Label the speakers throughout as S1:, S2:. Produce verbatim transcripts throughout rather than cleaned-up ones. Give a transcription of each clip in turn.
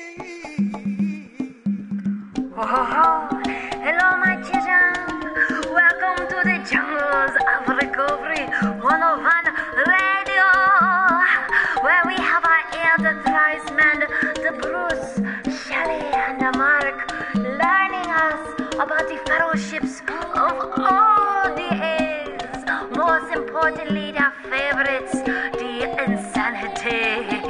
S1: Oh, oh, hello, my children. Welcome to the jungles of Recovery one oh one Radio, where we have our elder thrice man, the Bruce, Shelley, and the Mark, learning us about the fellowships of all the ages. Most importantly, their favorites, the insanities.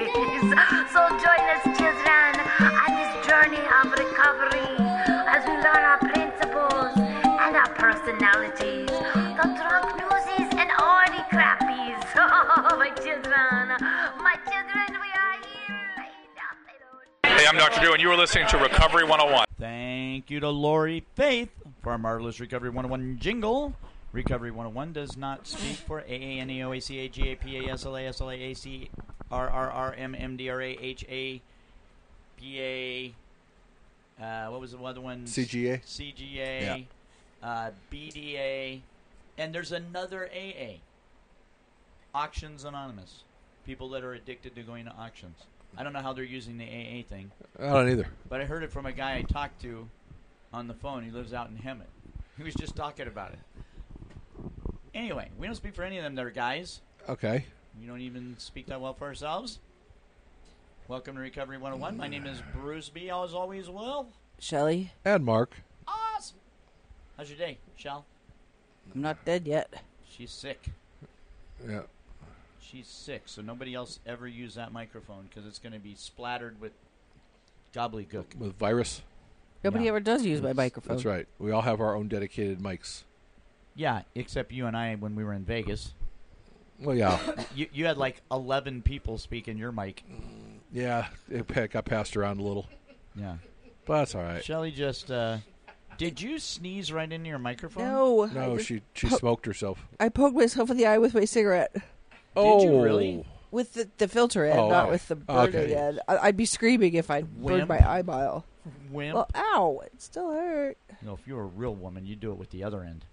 S1: So join us, children, on this journey of recovery as we learn our principles and our personalities, the drunk newsies and all the crappies. Oh, my children, my children, we are here.
S2: Hey, I'm Doctor Drew, and you are listening to Recovery one oh one.
S3: Thank you to Lori Faith for our marvelous Recovery one oh one jingle. Recovery one oh one does not speak for A A N E O A C A G A P A S L A S L A A C R R R M M D R A H A P A. Uh, what was the other one?
S4: C G A.
S3: C G A. Yeah. Uh, B D A. And there's another A A. Auctions Anonymous. People that are addicted to going to auctions. I don't know how they're using the A A thing.
S4: I don't either.
S3: But I heard it from a guy I talked to on the phone. He lives out in Hemet. He was just talking about it. Anyway, we don't speak for any of them there, guys.
S4: Okay.
S3: We don't even speak that well for ourselves. Welcome to Recovery one oh one. My name is Bruce B. As always, Will.
S5: Shelley.
S4: And Mark.
S3: Awesome. How's your day, Shell?
S5: I'm not dead yet.
S3: She's sick.
S4: Yeah.
S3: She's sick, so nobody else ever use that microphone because it's going to be splattered with gobbledygook.
S4: With virus.
S5: Nobody
S3: Yeah.
S5: ever does use my microphone.
S4: That's right. We all have our own dedicated mics.
S3: Yeah, except you and I when we were in Vegas.
S4: Well, yeah.
S3: You you had like eleven people speak in your mic.
S4: Yeah, it pa- got passed around a little.
S3: Yeah.
S4: But that's all right.
S3: Shelly just, uh, did you sneeze right into your microphone?
S5: No.
S4: No,
S5: I just
S4: she she
S5: po-
S4: smoked herself.
S5: I poked myself in the eye with my cigarette.
S4: Oh.
S3: Did you really?
S5: With the, the filter end,
S4: Oh,
S5: not
S4: okay.
S5: with the burning
S4: Okay.
S5: end. I, I'd be screaming if I burned
S3: Wimp.
S5: my eyeball.
S3: Wimp.
S5: Well, ow. It still hurt.
S3: No, if you were a real woman, you'd do it with the other end.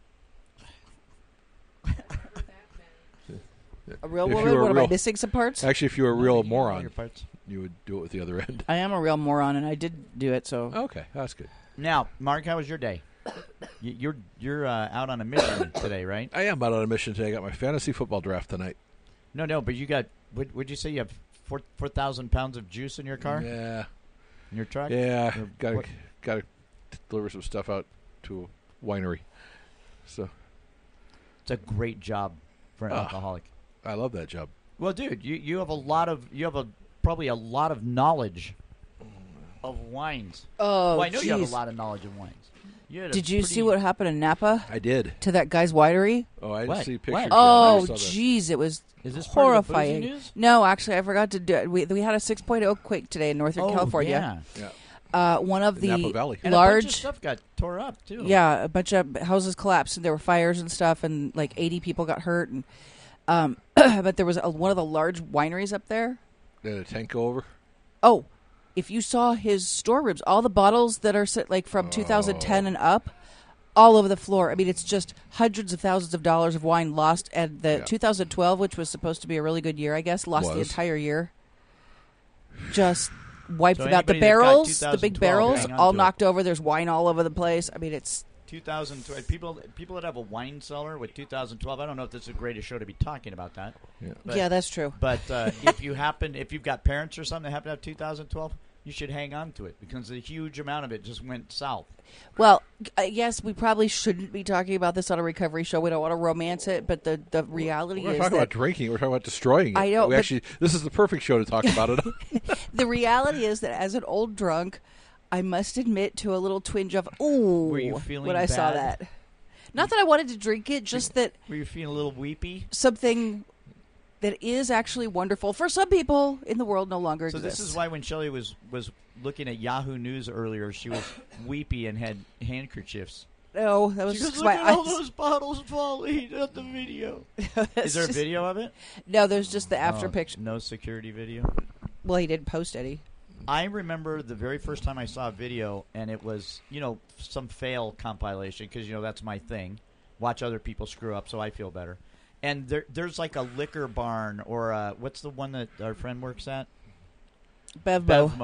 S5: A real
S4: If you
S5: woman?
S4: were
S5: What, am
S4: real-
S5: I missing some parts?
S4: Actually, if you were a real
S3: No, you can do all
S4: moron,
S3: your parts.
S4: you would do it with the other end.
S5: I am a real moron, and I did do it, so...
S4: Okay, that's good.
S3: Now, Mark, how was your day? You, you're you're uh, out on a mission today, right?
S4: I am out on a mission today. I got my fantasy football draft tonight.
S3: No, no, but you got, what would you say you have four four thousand pounds of juice in your car?
S4: Yeah.
S3: In your truck?
S4: Yeah.
S3: Or
S4: Got to
S3: what-
S4: got to deliver some stuff out to a winery. So
S3: It's a great job for an
S4: Ah.
S3: alcoholic.
S4: I love that job.
S3: Well, dude, you, you have a lot of, you have a probably a lot of knowledge of wines.
S5: Oh,
S3: well, I know you have a
S5: jeez.
S3: lot of knowledge of wines. You had a
S5: Did you
S3: pretty-
S5: see what happened in Napa
S4: I did.
S5: to that guy's winery?
S4: Oh, I didn't
S3: What?
S4: see
S3: What?
S4: pictures. yet.
S5: Oh,
S4: I saw that.
S5: jeez, it was
S3: Is this part of the boozy
S5: horrifying.
S3: news?
S5: No, actually, I forgot to do it. We, we had a six point oh quake today in Northern
S3: Oh,
S5: California.
S3: yeah.
S4: Yeah.
S5: Uh, one of
S4: In Napa
S5: the
S4: Valley.
S3: And a bunch of
S5: large,
S3: stuff got tore up, too.
S5: yeah, a bunch of houses collapsed, and there were fires and stuff, and like eighty people got hurt. And um, but there was a, one of the large wineries up there.
S4: Did a tank go over?
S5: Oh, if you saw his storerooms, all the bottles that are set, like from two thousand ten and up, all over the floor. I mean, it's just hundreds of thousands of dollars of wine lost. And the
S4: Yeah.
S5: two thousand twelve, which was supposed to be a really good year, I guess, lost the
S4: Was.
S5: entire year. Just wiped
S3: So
S5: them out. The
S3: anybody that's got
S5: barrels, the big
S3: two thousand twelve,
S5: barrels,
S3: hang on
S5: all
S3: to it.
S5: knocked over. There's wine all over the place. I mean, it's
S3: two thousand twelve. People, people that have a wine cellar with two thousand twelve, I don't know if this is the greatest show to be talking about that.
S4: Yeah.
S3: But,
S5: yeah, that's true.
S3: But uh, if you happen, if you've got parents or something that happen to have two thousand twelve, you should hang on to it because a huge amount of it just went south.
S5: Well, I guess we probably shouldn't be talking about this on a recovery show. We don't want to romance it, but the, the reality
S4: We're not
S5: is
S4: talking
S5: that
S4: about drinking. We're talking about destroying it.
S5: I know,
S4: We
S5: but-
S4: actually, this is the perfect show to talk about it.
S5: the reality is that as an old drunk, I must admit to a little twinge of ooh
S3: Were you feeling
S5: when I saw
S3: bad?
S5: that. Not that I wanted to drink it, just that
S3: Were you feeling a little weepy?
S5: something that is actually wonderful for some people in the world no longer
S3: So
S5: exists.
S3: this is why when Shelley was, was looking at Yahoo News earlier, she was weepy and had handkerchiefs.
S5: No, that was
S3: She goes,
S5: just
S3: look
S5: my
S3: at all
S5: eyes.
S3: those bottles falling at the video. Is there a
S5: just-
S3: video of it?
S5: No, there's just the after
S3: Oh,
S5: picture.
S3: No security video.
S5: Well, he didn't post any.
S3: I remember the very first time I saw a video, and it was, you know, some fail compilation, because, you know, that's my thing. Watch other people screw up so I feel better. And there, there's like a liquor barn, or uh, what's the one that our friend works at?
S5: Bevmo.
S3: Bevmo.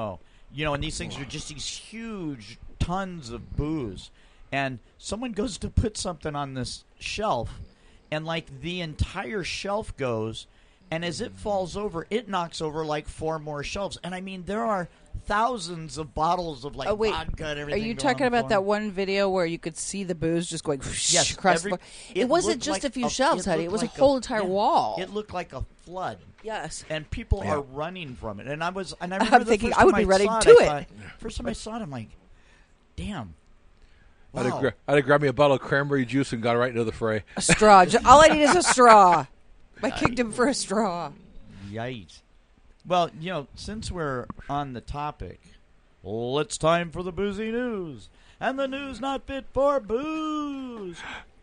S3: you know, and these things are just these huge tons of booze. And someone goes to put something on this shelf, and like the entire shelf goes, and as it falls over, it knocks over like four more shelves. And I mean, there are thousands of bottles of like
S5: Oh, wait.
S3: vodka and
S5: Are
S3: everything.
S5: you
S3: going
S5: talking
S3: on the
S5: about
S3: floor.
S5: that one video where you could see the booze just going whoosh
S3: Yes,
S5: across
S3: every-
S5: the floor?
S3: it
S5: It wasn't
S3: looked
S5: just
S3: like
S5: a few
S3: a-
S5: shelves,
S3: it
S5: honey. It
S3: looked
S5: was
S3: like
S5: a whole entire
S3: yeah,
S5: wall.
S3: It looked like a flood.
S5: Yes.
S3: And people
S4: Yeah.
S3: are running from it. And I was, and I
S5: I'm
S3: remember the
S5: thinking
S3: first
S5: I would
S3: time
S5: be running
S3: saw
S5: to
S3: I
S5: it.
S3: thought- first time I saw it, I'm like, damn.
S4: I'd, have
S3: Wow.
S4: gra- I'd have grabbed me a bottle of cranberry juice and got right into the fray.
S5: A straw. Ju- All I need is a straw. I kicked him for a straw.
S3: Yikes. Well, you know, since we're on the topic, well, it's time for the boozy news. And the news not fit for booze.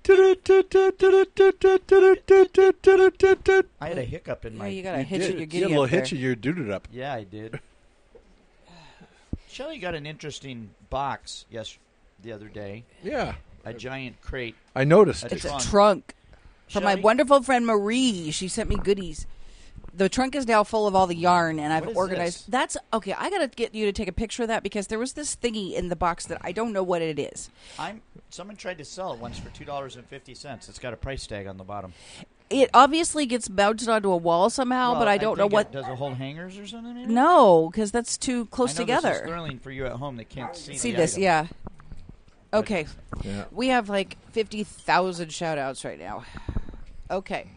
S3: I had a hiccup in
S5: Yeah,
S3: my...
S5: you got a hitch
S4: Did.
S5: in your
S4: You
S5: giddy
S4: had a little
S5: up there.
S4: hitch and you dooted up.
S3: Yeah, I did. Shelly got an interesting box yes the other day.
S4: Yeah,
S3: A giant crate.
S4: I noticed.
S3: It's
S5: It's
S3: Trunk.
S5: a trunk from my
S3: Shelley?
S5: wonderful friend Marie. She sent me goodies. The trunk is now full of all the yarn, and I've
S3: What is
S5: organized.
S3: this?
S5: That's okay. I gotta get you to take a picture of that because there was this thingy in the box that I don't know what it is.
S3: I'm. Someone tried to sell it once for two dollars and fifty cents. It's got a price tag on the bottom.
S5: It obviously gets mounted onto a wall somehow,
S3: Well,
S5: but I don't know
S3: think
S5: what.
S3: It, does it hold hangers or something? Maybe?
S5: No, because that's too close
S3: I know
S5: together.
S3: This is thrilling for you at home that can't see.
S5: See
S3: the
S5: this,
S3: item.
S5: yeah. Okay,
S4: Yeah.
S5: we have like fifty thousand shout outs right now. Okay.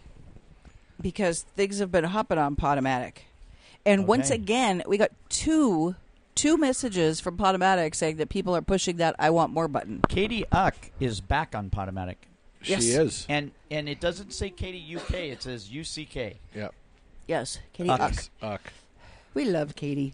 S5: Because things have been hopping on Podomatic. And once
S3: Okay.
S5: again, we got two two messages from Podomatic saying that people are pushing that I want more button.
S3: Katie Uck is back on Podomatic,
S5: Yes.
S4: She is.
S3: and and it doesn't say Katie U K. It says U C K.
S4: Yeah.
S5: Yes, Katie
S3: Uck.
S5: Uck.
S4: Yes. Uck.
S5: We love Katie.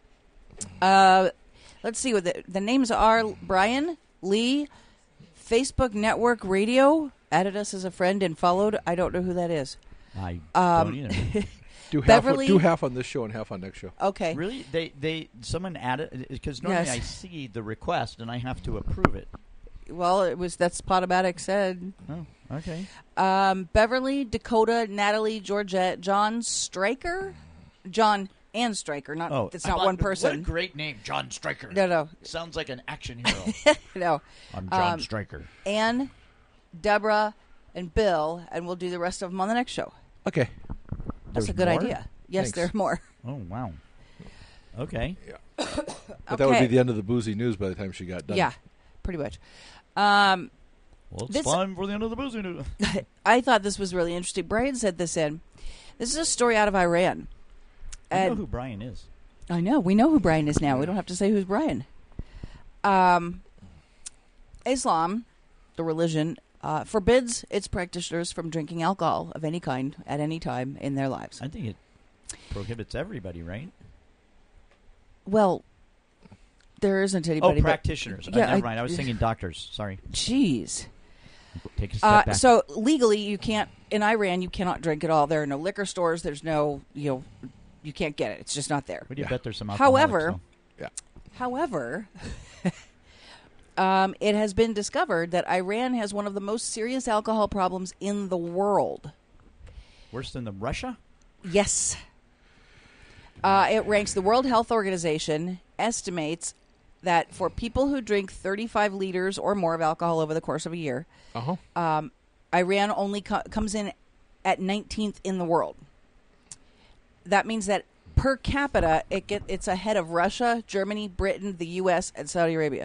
S5: Uh, let's see what the, the names are. Brian, Lee, Facebook Network Radio, added us as a friend and followed. I don't know who that is.
S3: I
S5: Um,
S3: don't either.
S4: Do half,
S5: Beverly-
S4: do half on this show and half on next show.
S5: Okay.
S3: Really? They they someone added because normally
S5: Yes.
S3: I see the request and I have to approve it.
S5: Well, it was that's Podomatic said.
S3: Oh, okay.
S5: Um, Beverly, Dakota, Natalie, Georgette, John Stryker, John and Stryker. Not
S3: Oh,
S5: it's
S3: I
S5: not
S3: thought-
S5: one
S3: What a
S5: person.
S3: great name, John Stryker.
S5: No, no,
S3: Sounds like an action hero.
S5: no.
S3: I'm John
S5: Um,
S3: Stryker.
S5: Anne, Deborah, and Bill, and we'll do the rest of them on the next show.
S4: Okay.
S5: That's
S3: There's
S5: a good
S3: more?
S5: idea. Yes,
S4: Thanks.
S5: there are more.
S3: Oh wow. Okay.
S4: But that would
S5: Okay.
S4: be the end of the boozy news by the time she got done.
S5: Yeah, pretty much. Um,
S3: Well, it's
S5: This-
S3: time for the end of the boozy news.
S5: I thought this was really interesting. Brian said this in. This is a story out of Iran.
S3: I know
S5: And-
S3: who Brian is.
S5: I know. We know who Brian is now. We don't have to say who's Brian. Um, Islam, the religion, uh, forbids its practitioners from drinking alcohol of any kind at any time in their lives.
S3: I think it prohibits everybody, right?
S5: Well, there isn't
S3: Oh,
S5: anybody. but-
S3: practitioners. Uh,
S5: Yeah,
S3: never
S5: I-
S3: mind. I was thinking doctors. Sorry.
S5: Jeez.
S3: Take a step
S5: Uh,
S3: back.
S5: so legally, you can't in Iran. You cannot drink at all. There are no liquor stores. There's no you know, you can't get it. It's just not there.
S3: we do
S4: Yeah.
S3: bet there's some alcoholics,
S5: However,
S3: though.
S5: However, um, it has been discovered that Iran has one of the most serious alcohol problems in the world.
S3: worse than the Russia.
S5: Yes. Uh, it ranks the World Health Organization estimates that for people who drink thirty-five liters or more of alcohol over the course of a year,
S4: Uh-huh.
S5: um, Iran only co- comes in at nineteenth in the world. That means that per capita, it get it's ahead of Russia, Germany, Britain, the U S, and Saudi Arabia.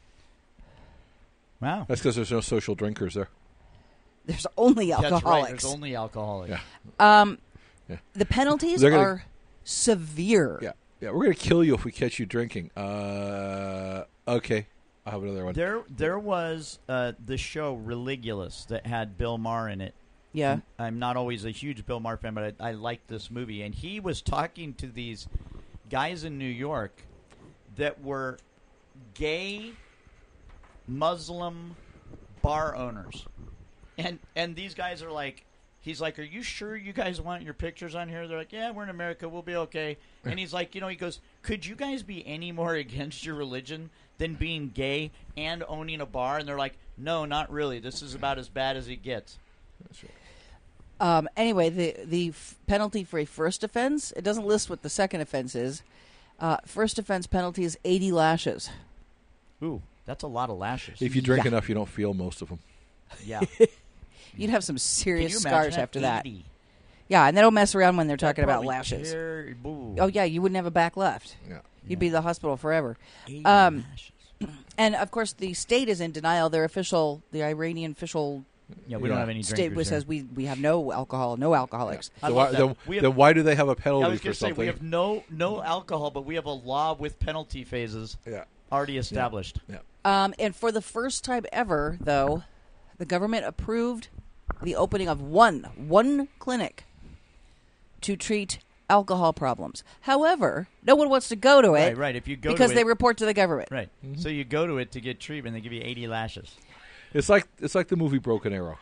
S3: Wow.
S4: That's because there's no social drinkers there.
S5: There's only
S3: That's right.
S5: alcoholics.
S3: There's only alcoholics.
S4: Yeah.
S5: um,
S4: Yeah.
S5: The penalties
S4: They're gonna-
S5: are severe.
S4: Yeah. Yeah, we're going to kill you if we catch you drinking. Uh, okay. I'll have another one.
S3: There, there was uh, the show Religulous that had Bill Maher in it.
S5: Yeah.
S3: I'm not always a huge Bill Maher fan, but I, I liked this movie. And he was talking to these guys in New York that were gay Muslim bar owners. And and these guys are like, he's like, are you sure you guys want your pictures on here? They're like, yeah, we're in America. We'll be okay. And he's like, you know, he goes, could you guys be any more against your religion than being gay and owning a bar? And they're like, no, not really. This is about as bad as it gets.
S4: That's right.
S5: Um, anyway, the the f- penalty for a first offense, it doesn't list what the second offense is, Uh, first offense penalty is eighty lashes.
S3: Ooh, that's a lot of lashes.
S4: If you drink
S5: Yeah.
S4: enough, you don't feel most of them.
S3: Yeah.
S5: You'd have some
S3: Can
S5: serious
S3: you
S5: scars
S3: imagine
S5: after that.
S3: eighty?
S5: Yeah, and they don't mess around when they're
S3: That
S5: talking about
S3: probably
S5: lashes.
S3: tear- boo.
S5: Oh, yeah, you wouldn't have a back left.
S4: Yeah.
S5: You'd be in the hospital forever.
S3: eighty
S5: Um,
S3: lashes.
S5: And, of course, the state is in denial. Their official, the Iranian official
S3: Yeah, we
S4: Yeah.
S3: don't have any
S5: state
S3: drinkers
S5: which
S3: here.
S5: says we, we have no alcohol, no alcoholics.
S3: I
S4: Then
S3: love
S4: why,
S3: that.
S4: then,
S3: We have-
S4: then why do they have a
S3: I
S4: penalty
S3: was
S4: for
S3: going to say,
S4: something?
S3: we have no no alcohol, but we have a law with penalty phases
S4: yeah.
S3: already established.
S4: Yeah.
S5: Um, and for the first time ever, though, the government approved the opening of one, one clinic to treat alcohol problems. However, no one wants to go to it
S3: Right, right. If you go
S5: because
S3: to
S5: they
S3: it,
S5: report to the government.
S3: right.
S4: Mm-hmm.
S3: So you go to it to get treatment, they give you eighty lashes.
S4: It's like it's like the movie Broken Arrow,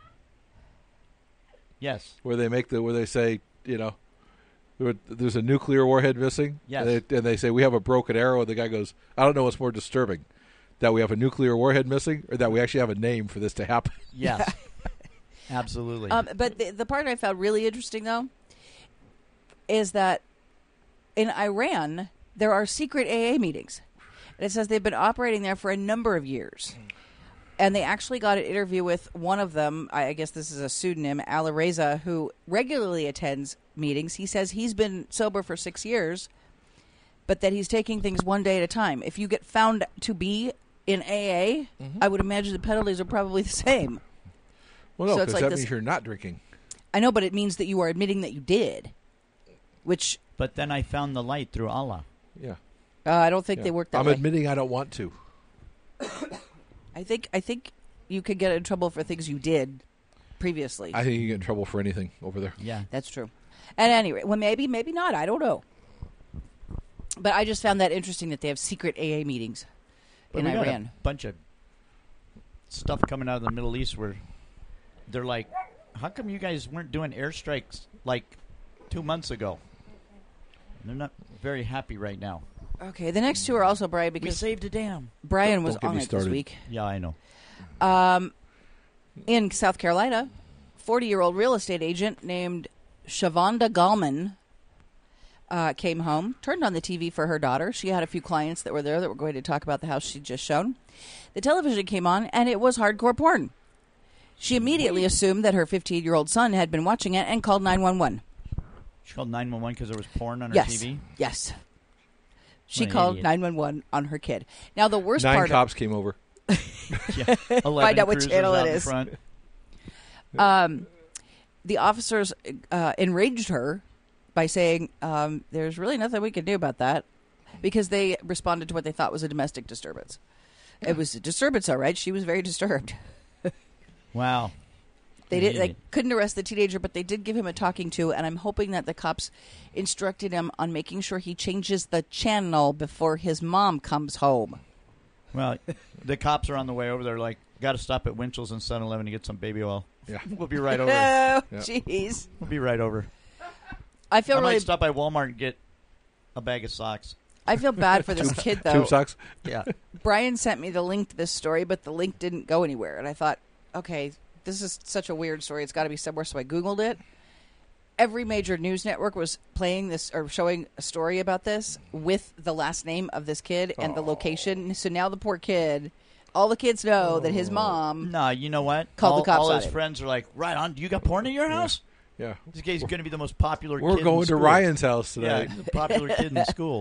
S3: Yes.
S4: where they make the where they say, you know, there- there's a nuclear warhead missing.
S3: Yes.
S4: And they, and they say we have a broken arrow, and the guy goes, I don't know what's more disturbing, that we have a nuclear warhead missing, or that we actually have a name for this to happen.
S3: Yes. Absolutely.
S5: Um, but the, the part I found really interesting, though, is that in Iran, there are secret A A meetings. And it says they've been operating there for a number of years. And they actually got an interview with one of them. I I guess this is a pseudonym, Alireza, who regularly attends meetings. He says he's been sober for six years, but that he's taking things one day at a time. If you get found to be in A A, I would imagine the penalties are probably the same.
S4: Well, no,
S5: So
S4: because
S5: it's like
S4: that
S5: this-
S4: means you're not drinking.
S5: I know, but it means that you are admitting that you did, which
S3: but then I found the light through Allah.
S4: Yeah.
S5: uh, I don't think
S4: Yeah.
S5: they work that
S4: I'm
S5: way.
S4: admitting I don't want to.
S5: I think I think you could get in trouble for things you did previously.
S4: I think you get in trouble for anything over there.
S3: Yeah.
S5: That's true. At any rate, well, maybe, maybe not. I don't know. But I just found that interesting that they have secret A A meetings
S3: But
S5: in
S3: we got
S5: Iran.
S3: a bunch of stuff coming out of the Middle East where they're like, how come you guys weren't doing airstrikes like two months ago? They're not very happy right now.
S5: Okay, the next two are also Brian
S3: We
S5: because
S3: saved a dam.
S5: Brian was
S4: Don't get
S5: on
S4: me
S5: it
S4: started.
S5: this week.
S3: Yeah, I know.
S5: Um, in South Carolina, forty-year-old real estate agent named Shavonda Gallman uh, came home, turned on the T V for her daughter. She had a few clients that were there that were going to talk about the house she'd just shown. The television came on, and it was hardcore porn. She immediately assumed that her fifteen-year-old son had been watching it and called nine one one.
S3: She called nine one one because there was porn on her
S5: Yes.
S3: T V.
S5: Yes. She
S3: What an
S5: called
S3: idiot.
S5: nine one one on her kid. Now, the worst
S4: Nine
S5: part
S4: cops came over.
S3: Yeah. eleven
S5: out what
S3: cruisers
S5: channel it
S3: out in
S5: is.
S3: front.
S5: um, the officers uh, enraged her by saying, um, there's really nothing we can do about that, because they responded to what they thought was a domestic disturbance. It was a disturbance, all right. She was very disturbed.
S3: Wow.
S5: They did. They
S3: Idiot.
S5: couldn't arrest the teenager, but they did give him a talking to, and I'm hoping that the cops instructed him on making sure he changes the channel before his mom comes home.
S3: Well, the cops are on the way over there like, got to stop at Winchell's and seven eleven to get some baby oil.
S4: Yeah.
S3: We'll be right over.
S5: Oh,
S4: Yeah.
S5: jeez.
S3: We'll be right over.
S5: I feel
S3: I
S5: really.
S3: might stop by Walmart and get a bag of socks.
S5: I feel bad for this kid, though.
S4: Tube socks.
S3: Yeah.
S5: Brian sent me the link to this story, but the link didn't go anywhere. And I thought, okay, this is such a weird story. It's got to be somewhere. So I Googled it. Every major news network was playing this or showing a story about this with the last name of this kid and the location. So now the poor kid, all the kids know that his mom.
S3: No, you know what?
S5: Called the
S3: all,
S5: cops
S3: all
S5: on
S3: his
S5: him.
S3: friends are like, right on. Do you got porn at your house?
S4: Yeah.
S3: This guy's going to be the most popular
S4: We're
S3: kid in
S4: going to
S3: school.
S4: Ryan's house
S3: Yeah,
S4: tonight.
S3: the popular kid in the school.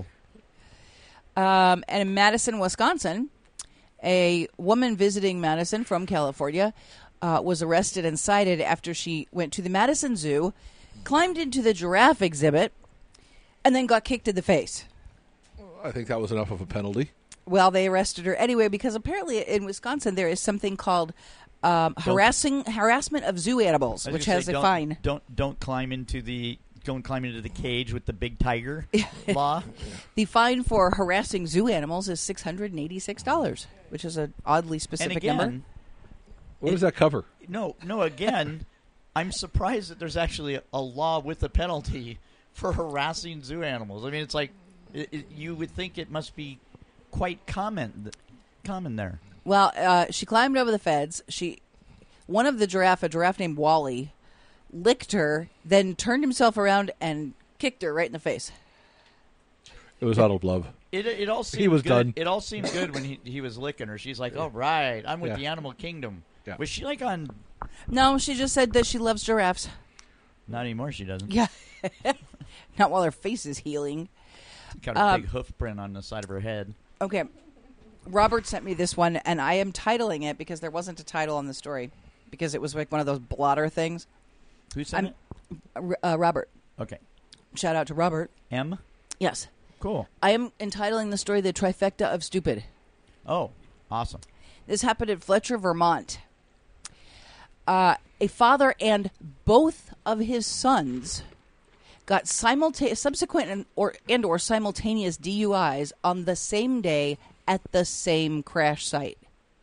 S5: Um, and in Madison, Wisconsin, a woman visiting Madison from California uh, was arrested and cited after she went to the Madison Zoo, climbed into the giraffe exhibit, and then got kicked in the face.
S4: I think that was enough of a penalty.
S5: Well, they arrested her anyway because apparently in Wisconsin there is something called um, harassing harassment of zoo animals,
S3: I was
S5: which
S3: gonna
S5: has
S3: say,
S5: a
S3: don't,
S5: fine.
S3: Don't don't climb into the don't climb into the cage with the big tiger law.
S5: The fine for harassing zoo animals is six hundred and eighty-six dollars, which is an oddly
S3: And
S5: specific
S3: again,
S5: number.
S4: What does that cover?
S3: no, no. Again, I'm surprised that there's actually a, a law with a penalty for harassing zoo animals. I mean, it's like it, it, you would think it must be quite common common there.
S5: Well, uh, she climbed over the fence. She, one of the giraffe, a giraffe named Wally, licked her, then turned himself around and kicked her right in the face.
S4: It was out of love.
S3: It it all seemed
S4: was
S3: good.
S4: done.
S3: It all seemed good when he he was licking her. She's like, "All right, I'm with
S4: Yeah.
S3: the animal kingdom."
S4: Yeah.
S3: Was she like on?
S5: No, she just said that she loves giraffes.
S3: Not anymore. She doesn't.
S5: Yeah. Not while her face is healing.
S3: Got a
S5: Um,
S3: big hoof print on the side of her head.
S5: Okay. Robert sent me this one, and I am titling it because there wasn't a title on the story. Because it was like one of those blotter things.
S3: Who sent
S5: I'm-
S3: it?
S5: Uh, Robert.
S3: Okay.
S5: Shout out to Robert.
S3: M.
S5: Yes.
S3: Cool.
S5: I am entitling the story The Trifecta of Stupid.
S3: Oh, awesome.
S5: This happened in Fletcher, Vermont. Uh, a father and both of his sons got simulta- subsequent and or, and or simultaneous D U Is on the same day at the same crash site.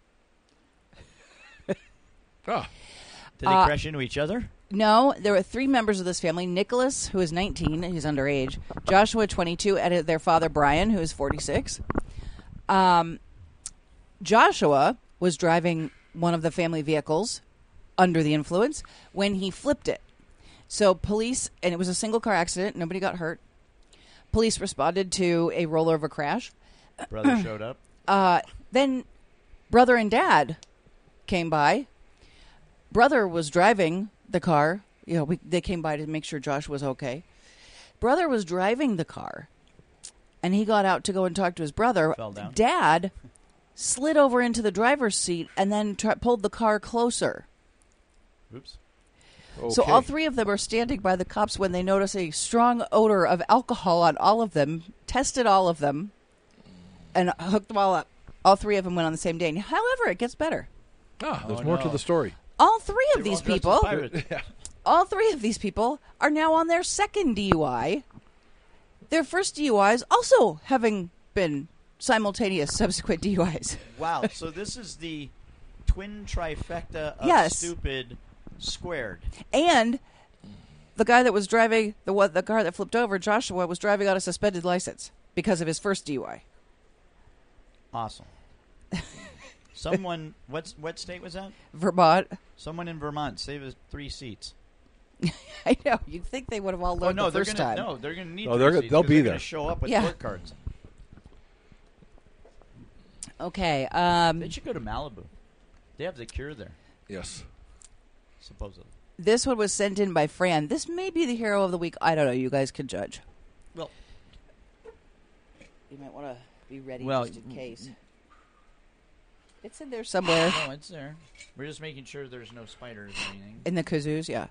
S4: Ah,
S3: Did they
S5: Uh,
S3: crash into each other?
S5: No, there were three members of this family. Nicholas, who is nineteen, he's underage. Joshua, twenty-two, and their father, Brian, who is forty-six. Um, Joshua was driving one of the family vehicles under the influence when he flipped it. So police, and it was a single car accident. Nobody got hurt. Police responded to a rollover crash.
S3: Brother showed up.
S5: Uh, then brother and dad came by. Brother was driving the car. You know, we, they came by to make sure Josh was okay. Brother was driving the car, and he got out to go and talk to his brother.
S3: Fell down.
S5: Dad slid over into the driver's seat and then tra- pulled the car closer.
S3: Oops.
S5: So
S4: okay.
S5: all three of them are standing by the cops when they notice a strong odor of alcohol on all of them, tested all of them, and hooked them all up. All three of them went on the same day. However, it gets better.
S4: Ah, there's
S3: Oh,
S4: more
S3: no.
S4: to the story.
S5: All three of
S3: They were
S5: these
S3: all dressed
S5: people,
S3: as pirates.
S5: all three of these people are now on their second D U I. Their first D U Is also having been simultaneous subsequent D U Is.
S3: Wow. So this is the twin trifecta of
S5: Yes.
S3: stupid squared.
S5: And the guy that was driving the one, the car that flipped over, Joshua, was driving on a suspended license because of his first D U I.
S3: Awesome. Someone, what's what state was that?
S5: Vermont.
S3: Someone in Vermont saved us three seats.
S5: I know. You'd think they would have all
S3: Oh
S5: learned
S3: no,
S5: the
S3: they're
S5: 1st
S3: gonna
S5: time.
S3: no, they're gonna need.
S4: No,
S3: three
S4: they're gonna-
S3: seats
S4: they'll
S3: 'cause
S4: be
S3: they're
S4: there.
S3: Gonna show up with
S5: Yeah.
S3: court cards.
S5: Okay. Um,
S3: They should go to Malibu. They have the cure there,
S4: Yes.
S3: supposedly.
S5: this one was sent in by Fran. This may be the hero of the week. I don't know. You guys can judge.
S3: Well,
S5: You might want to be ready
S3: Well,
S5: just in case. It's in there somewhere.
S3: no, it's there. We're just making sure there's no spiders or anything.
S5: In the kazoos, yeah.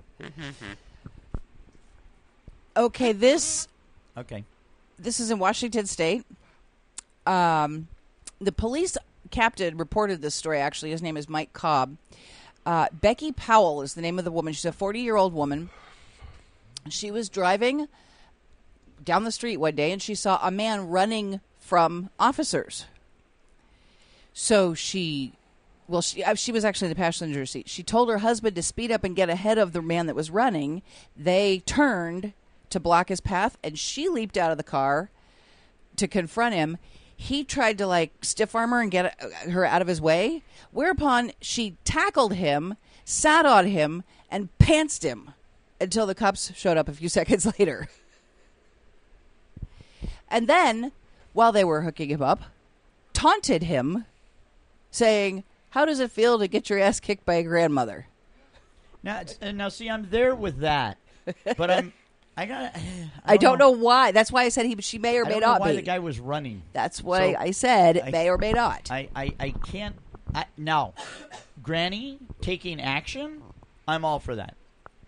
S5: Okay, this
S3: Okay.
S5: this is in Washington State. Um, the police captain reported this story, actually. His name is Mike Cobb. Uh, Becky Powell is the name of the woman. She's a forty-year-old woman. She was driving down the street one day, and she saw a man running from officers. So she, well, she, uh, she was actually in the passenger seat. She told her husband to speed up and get ahead of the man that was running. They turned to block his path, and she leaped out of the car to confront him. He tried to, like, stiff arm her and get her out of his way, whereupon she tackled him, sat on him, and pantsed him until the cops showed up a few seconds later. And then, while they were hooking him up, taunted him, saying, "How does it feel to get your ass kicked by a grandmother?"
S3: Now, it's, uh, now, see, I'm there with that, but I'm. I got.
S5: I don't know why. That's why I said he. She may or
S3: I
S5: may
S3: don't know
S5: not
S3: why
S5: be.
S3: the guy was running.
S5: That's why
S3: So,
S5: I said
S3: I-
S5: may or may not.
S3: I, I, I can't. I, now, Granny taking action, I'm all for that.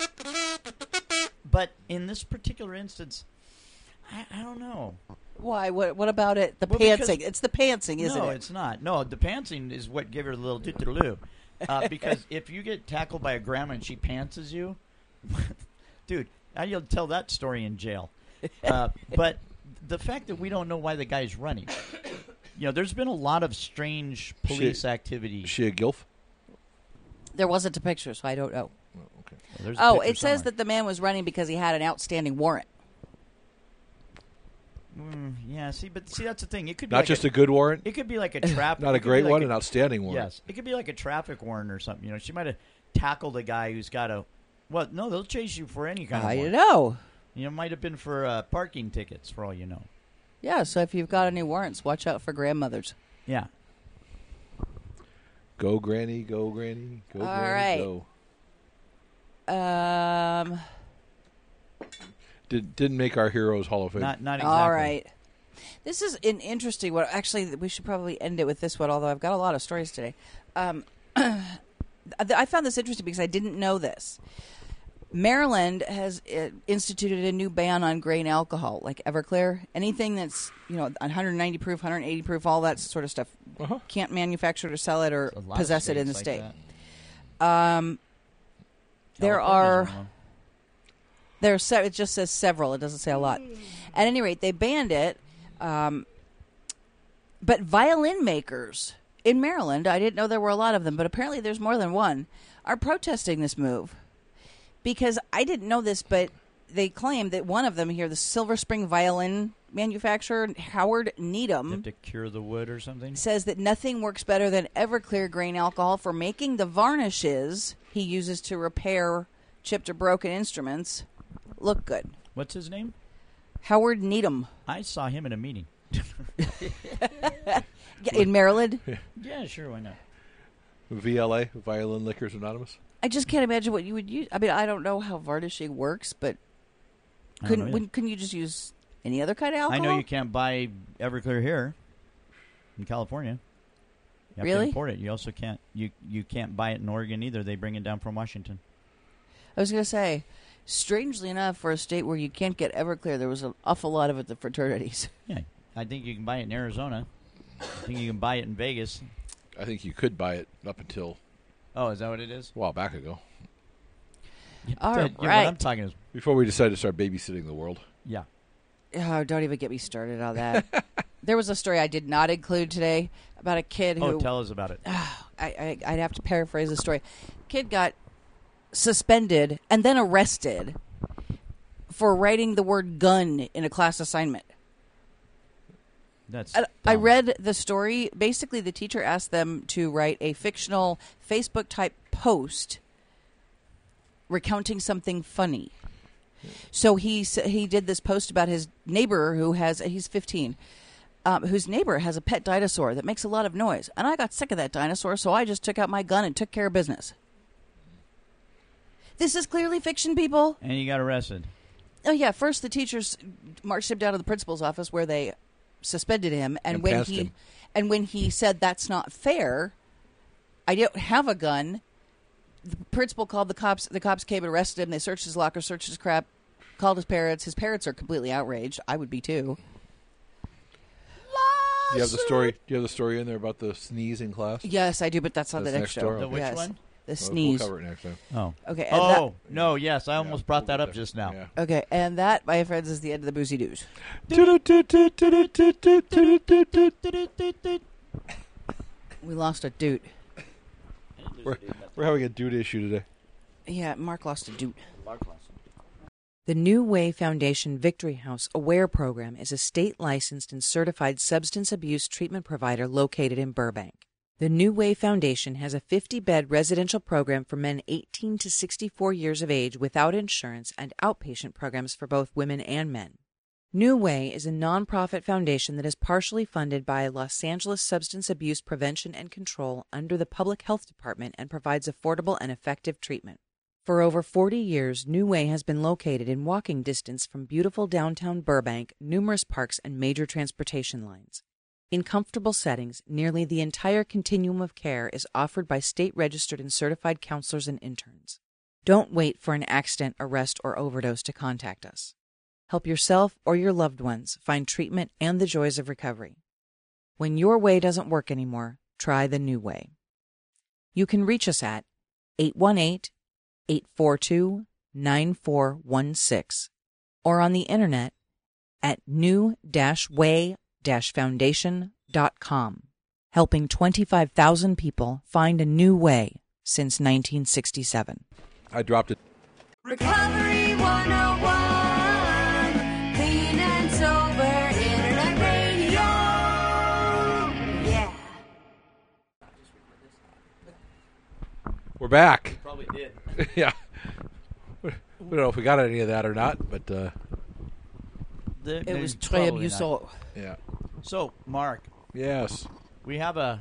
S3: But in this particular instance, I, I don't know.
S5: Why? What? What about it? The
S3: Well, because-
S5: pantsing. It's the pantsing, isn't
S3: no,
S5: it?
S3: it's not. No, the pantsing is what gave her a little doo uh, Because if you get tackled by a grandma and she pantses you, dude, how you'll tell that story in jail. Uh, but the fact that we don't know why the guy's running, you know, there's been a lot of strange police
S4: She-
S3: activity.
S4: Is she a gilf?
S5: There wasn't a picture, so I don't know.
S4: Oh, okay.
S3: Well, there's a
S5: Oh,
S3: picture
S5: it says
S3: somewhere.
S5: that the man was running because he had an outstanding warrant.
S3: Mm, yeah, see, but see, that's the thing. It could be
S4: Not
S3: like
S4: just
S3: a,
S4: a good warrant,
S3: It could be like a traffic.
S4: not a great one, an outstanding warrant.
S3: Yes, it could be like a traffic warrant or something. You know, she might have tackled a guy who's got a. Well, no, they'll chase you for any kind of
S5: I
S3: warrant.
S5: know.
S3: You know, it might have been for uh, parking tickets, for all you know.
S5: Yeah, so if you've got any warrants, watch out for grandmothers.
S3: Yeah.
S4: Go, Granny, go, Granny, go,
S5: All
S4: Granny,
S5: right.
S4: go.
S5: Um,
S4: Did, didn't make our Heroes Hall of Fame.
S3: Not not exactly.
S5: All right. This is an interesting one. Actually, we should probably end it with this one, although I've got a lot of stories today. Um, I found this interesting because I didn't know this. Maryland has uh, instituted a new ban on grain alcohol, like Everclear. Anything that's, you know, one ninety proof, one eighty proof, all that sort of stuff.
S4: Uh-huh.
S5: Can't manufacture or sell it or
S3: A lot of
S5: possess it in the
S3: states
S5: state.
S3: like that.
S5: Um, there
S3: California's
S5: are...
S3: one of them.
S5: There are se- it just says several. It doesn't say a lot. At any rate, they banned it. Um, but violin makers in Maryland, I didn't know there were a lot of them, but apparently there's more than one, are protesting this move. Because I didn't know this, but they claim that one of them here, the Silver Spring violin manufacturer, Howard
S3: You
S5: Needham,
S3: have to cure the wood or something.
S5: says that nothing works better than Everclear grain alcohol for making the varnishes he uses to repair chipped or broken instruments look good.
S3: What's his name?
S5: Howard Needham.
S3: I saw him in a meeting.
S5: Yeah, in Maryland.
S3: Yeah, sure, why not?
S4: V L A, Violin Liquors Anonymous.
S5: I just can't imagine what you would use. I mean, I don't know how varnishing works, but
S3: I don't
S5: couldn't
S3: know
S5: when,
S3: either.
S5: couldn't you just use any other kind of
S3: I
S5: alcohol?
S3: know you can't buy Everclear here in California. You have
S5: Really?
S3: to import it. You also can't you you can't buy it in Oregon either. They bring it down from Washington.
S5: I was going to say, strangely enough, for a state where you can't get Everclear, there was an awful lot of it at the fraternities.
S3: Yeah, I think you can buy it in Arizona. I think you can buy it in Vegas.
S4: I think you could buy it up until
S3: Oh, is that what it is?
S4: a while back ago.
S3: Yeah,
S5: All
S3: yeah, What
S5: right.
S3: I'm talking is
S4: Before we decided to start babysitting the world.
S3: yeah.
S5: Oh, don't even get me started on that. There was a story I did not include today about a kid who
S3: Oh, tell us about it.
S5: I, I, I'd have to paraphrase the story. Kid got suspended and then arrested for writing the word gun in a class assignment.
S3: That's
S5: I, I
S3: dumb.
S5: read the story. Basically, the teacher asked them to write a fictional Facebook-type post recounting something funny. So he s- he did this post about his neighbor who has, he's fifteen, um, whose neighbor has a pet dinosaur that makes a lot of noise. And I got sick of that dinosaur, so I just took out my gun and took care of business. This is clearly fiction, people.
S3: And you got arrested.
S5: Oh, yeah. First, the teachers marched him down to the principal's office where they suspended him. And,
S4: And
S5: when
S4: passed
S5: he
S4: him.
S5: and when he said, that's not fair, I don't have a gun, the principal called the cops. The cops came and arrested him. They searched his locker, searched his crap, called his parents. His parents are completely outraged. I would be, too.
S4: Do you have the story? Do you have the story in there about the sneeze in class?
S5: Yes, I do, but that's on
S4: That's
S5: the next
S4: next
S5: show.
S4: door,
S3: The which
S5: Yes.
S3: one?
S5: The
S4: Well,
S5: sneeze.
S4: We'll cover it next time.
S3: Oh.
S5: Okay. And that,
S3: Oh, no, yes. I almost
S4: Yeah,
S3: brought
S4: we'll
S3: that
S4: get
S3: up
S4: there.
S3: just now.
S4: Yeah.
S5: okay, and that, my friends, is the end of the Boozy Doos. We lost a doot.
S4: We're, we're having a dude issue today.
S5: Yeah, Mark lost a doot.
S6: The New Way Foundation Victory House Aware program is a state-licensed and certified substance abuse treatment provider located in Burbank. The New Way Foundation has a fifty-bed residential program for men eighteen to sixty-four years of age without insurance and outpatient programs for both women and men. New Way is a nonprofit foundation that is partially funded by Los Angeles Substance Abuse Prevention and Control under the Public Health Department and provides affordable and effective treatment. For over forty years, New Way has been located in walking distance from beautiful downtown Burbank, numerous parks, and major transportation lines. In comfortable settings, nearly the entire continuum of care is offered by state-registered and certified counselors and interns. Don't wait for an accident, arrest, or overdose to contact us. Help yourself or your loved ones find treatment and the joys of recovery. When your way doesn't work anymore, try the New Way. You can reach us at eight one eight, eight four two, nine four one six or on the internet at new way foundation dot com, helping twenty-five thousand people find a new way since nineteen sixty-seven.
S4: I dropped it.
S1: Recovery one oh one, clean and sober internet radio. Yeah.
S4: We're back.
S3: Probably did.
S4: Yeah. We don't know if we got any of that or not, but uh,
S3: The,
S5: It was
S3: there's
S5: très
S3: probably not.
S5: amusant.
S4: Yeah.
S3: So, Mark,
S4: Yes.
S3: we have a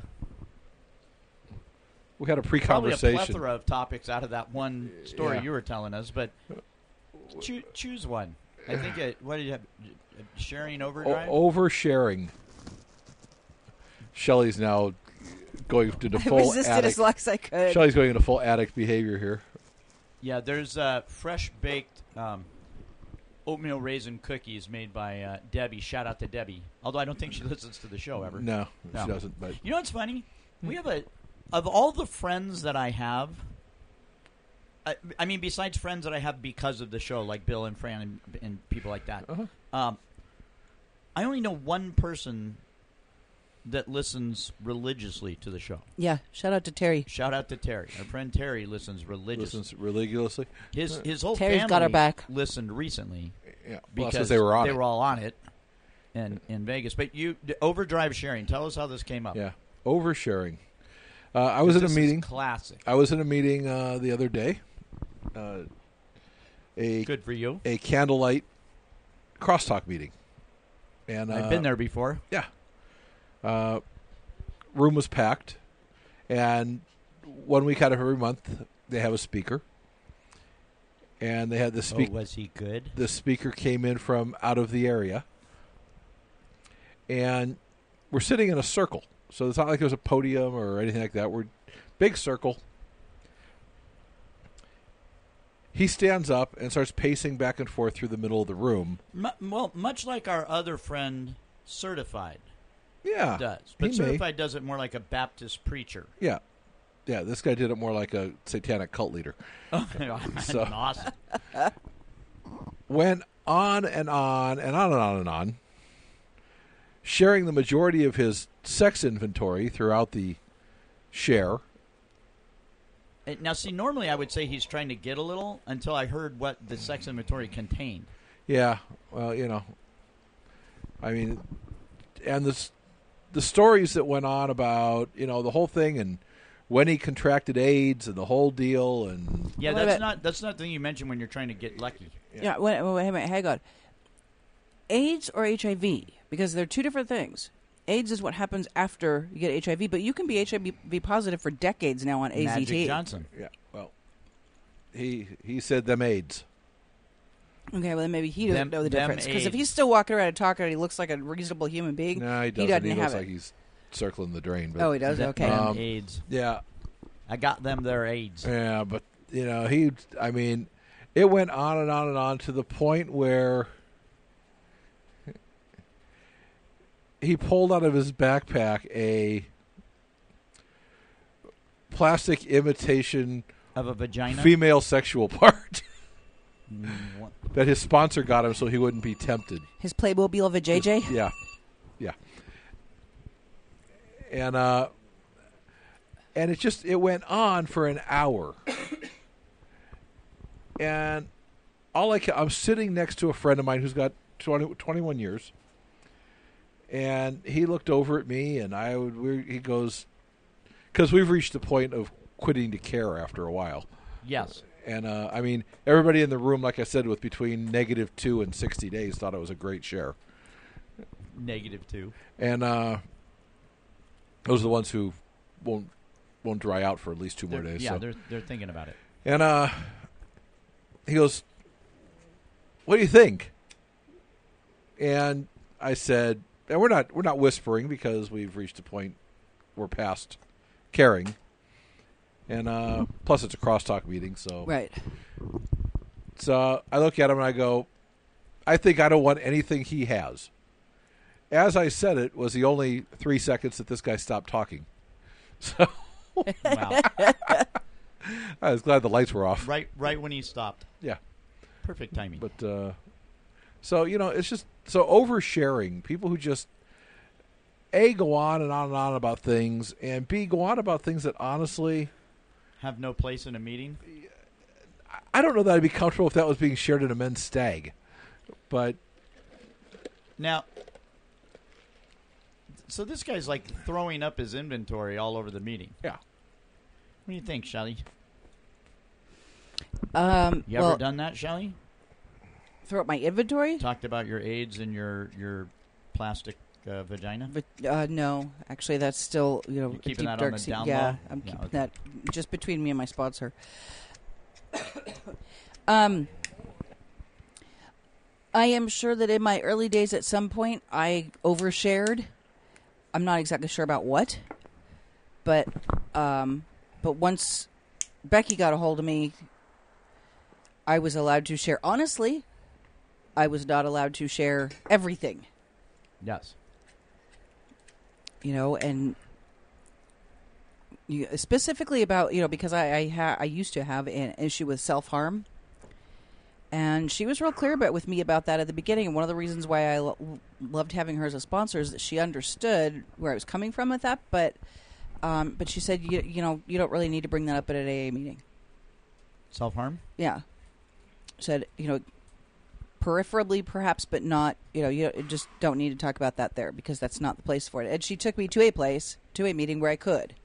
S4: We had a
S3: probably a
S4: pre-conversation.
S3: plethora of topics out of that one story
S4: Yeah.
S3: you were telling us, but choo- choose one. I think it, what did you have? Sharing overdrive.
S4: O- oversharing. Shelley's now going into
S5: I
S4: full
S5: resisted
S4: addict.
S5: as long as I could.
S4: Shelley's going into full addict behavior here.
S3: Yeah, there's uh, fresh baked um, oatmeal raisin cookies made by uh, Debbie. Shout out to Debbie. Although I don't think she listens to the show ever.
S4: No,
S3: No.
S4: she doesn't. But
S3: You know what's funny? We have a of all the friends that I have. I, I mean, besides friends that I have because of the show, like Bill and Fran and, and people like that.
S4: Uh-huh.
S3: Um, I only know one person that listens religiously to the show.
S5: Yeah, shout out to Terry.
S3: Shout out to Terry. Our friend Terry listens religiously.
S4: listens religiously.
S3: His his whole
S5: Terry's
S3: family
S5: got her back.
S3: listened recently
S4: Yeah, well,
S3: because
S4: since they were on
S3: they
S4: it.
S3: were all on it, and in Vegas. But you d- overdrive sharing. Tell us how this came up.
S4: Yeah, oversharing. Uh, I was in a
S3: This is
S4: meeting.
S3: Classic.
S4: I was in a meeting uh, the other day. Uh, a
S3: Good for you.
S4: a candlelight crosstalk meeting, and uh,
S3: I've been there before.
S4: Yeah. Uh, room was packed, and one week out of every month they have a speaker, and they had the
S3: Oh,
S4: speak.
S3: was he good?
S4: The speaker came in from out of the area, and we're sitting in a circle. So it's not like there's a podium or anything like that. We're big circle. He stands up and starts pacing back and forth through the middle of the room.
S3: Mu well, much like our other friend, Certified
S4: Yeah,
S3: does,
S4: he
S3: but
S4: may.
S3: Certified does it more like a Baptist preacher.
S4: Yeah, yeah. This guy did it more like a satanic cult leader. So-
S3: awesome.
S4: Went on and on and on and on and on, sharing the majority of his sex inventory throughout the share.
S3: Uh, Now, see, normally I would say he's trying to get a little until I heard what the sex inventory contained.
S4: Yeah, well, you know, I mean, and the s- the stories that went on about, you know, the whole thing and when he contracted AIDS and the whole deal, and
S3: Yeah,
S5: Wait a
S3: that's
S5: minute.
S3: not that's not the thing you mentioned when you're trying to get lucky.
S5: Yeah, wait, wait, wait a minute, hang on. AIDS or H I V? Because they're two different things. AIDS is what happens after you get H I V, but you can be H I V positive for decades now on A Z
S3: Magic
S5: T.
S3: Johnson.
S4: yeah, well, he he said them AIDS.
S5: Okay, well then maybe he doesn't
S3: Them-
S5: know the
S3: them
S5: difference. Because if
S3: AIDS.
S5: he's still walking around and talking and he looks like a reasonable human being,
S4: No, he doesn't.
S5: doesn't
S4: He,
S5: have
S4: looks
S5: it.
S4: like he's circling the drain. But,
S5: Oh, he does?
S3: Them-
S5: Okay.
S3: them
S4: Um,
S3: AIDS.
S4: yeah,
S3: I got them their AIDS.
S4: yeah, but you know, he. I mean, it went on and on and on to the point where he pulled out of his backpack a plastic imitation
S3: Of a vagina.
S4: female sexual part
S3: Mm, what-
S4: that his sponsor got him so he wouldn't be tempted.
S5: His Playmobil of a J J?
S4: Yeah, yeah. And uh, and it just it went on for an hour, and all I ca- I'm sitting next to a friend of mine who's got twenty, twenty-one years, and he looked over at me, and I would we, he goes, because we've reached the point of quitting to care after a while.
S3: Yes.
S4: And, uh, I mean, everybody in the room, like I said, with between negative two and sixty days, thought it was a great share.
S3: Negative two.
S4: And uh, those are the ones who won't won't dry out for at least two more
S3: They're-
S4: days.
S3: yeah,
S4: so.
S3: they're they're thinking about it.
S4: And uh, he goes, "What do you think?" And I said, "And we're not we're not whispering because we've reached a point we're past caring." And uh, plus, it's a crosstalk meeting, so
S5: Right.
S4: So I look at him and I go, I think I don't want anything he has. As I said it was the only three seconds that this guy stopped talking. So
S3: Wow.
S4: I was glad the lights were off.
S3: right right when he stopped.
S4: Yeah.
S3: Perfect timing.
S4: But uh, so, you know, it's just so oversharing. People who just A, go on and on and on about things, and B, go on about things that honestly,
S3: Have no place in a meeting.
S4: I don't know that I'd be comfortable if that was being shared at a men's stag. But
S3: Now, so this guy's like throwing up his inventory all over the meeting.
S4: yeah.
S3: What do you think, Shelly?
S5: Um,
S3: You
S5: well,
S3: ever done that, Shelly?
S5: Throughout my inventory?
S3: Talked about your AIDS and your your plastic uh, vagina.
S5: But uh, no, actually, that's still you know
S3: You're
S5: a
S3: keeping
S5: deep
S3: that on
S5: dark
S3: the
S5: se-
S3: down
S5: Yeah,
S3: low?
S5: I'm
S3: Yeah,
S5: keeping
S3: okay.
S5: that just between me and my sponsor. um, I am sure that in my early days, at some point, I overshared. I'm not exactly sure about what, but um, but once Becky got a hold of me, I was allowed to share. Honestly, I was not allowed to share everything.
S3: Yes.
S5: You know, and you, specifically about, you know, because I I, ha- I used to have an issue with self-harm. And she was real clear about with me about that at the beginning. And one of the reasons why I lo- loved having her as a sponsor is that she understood where I was coming from with that. But um, but she said, you, you know, you don't really need to bring that up at an A A meeting.
S3: Self-harm?
S5: Yeah. Said, you know, peripherally perhaps, but not, you know, you just don't need to talk about that there because that's not the place for it. And she took me to a place, to a meeting where I could.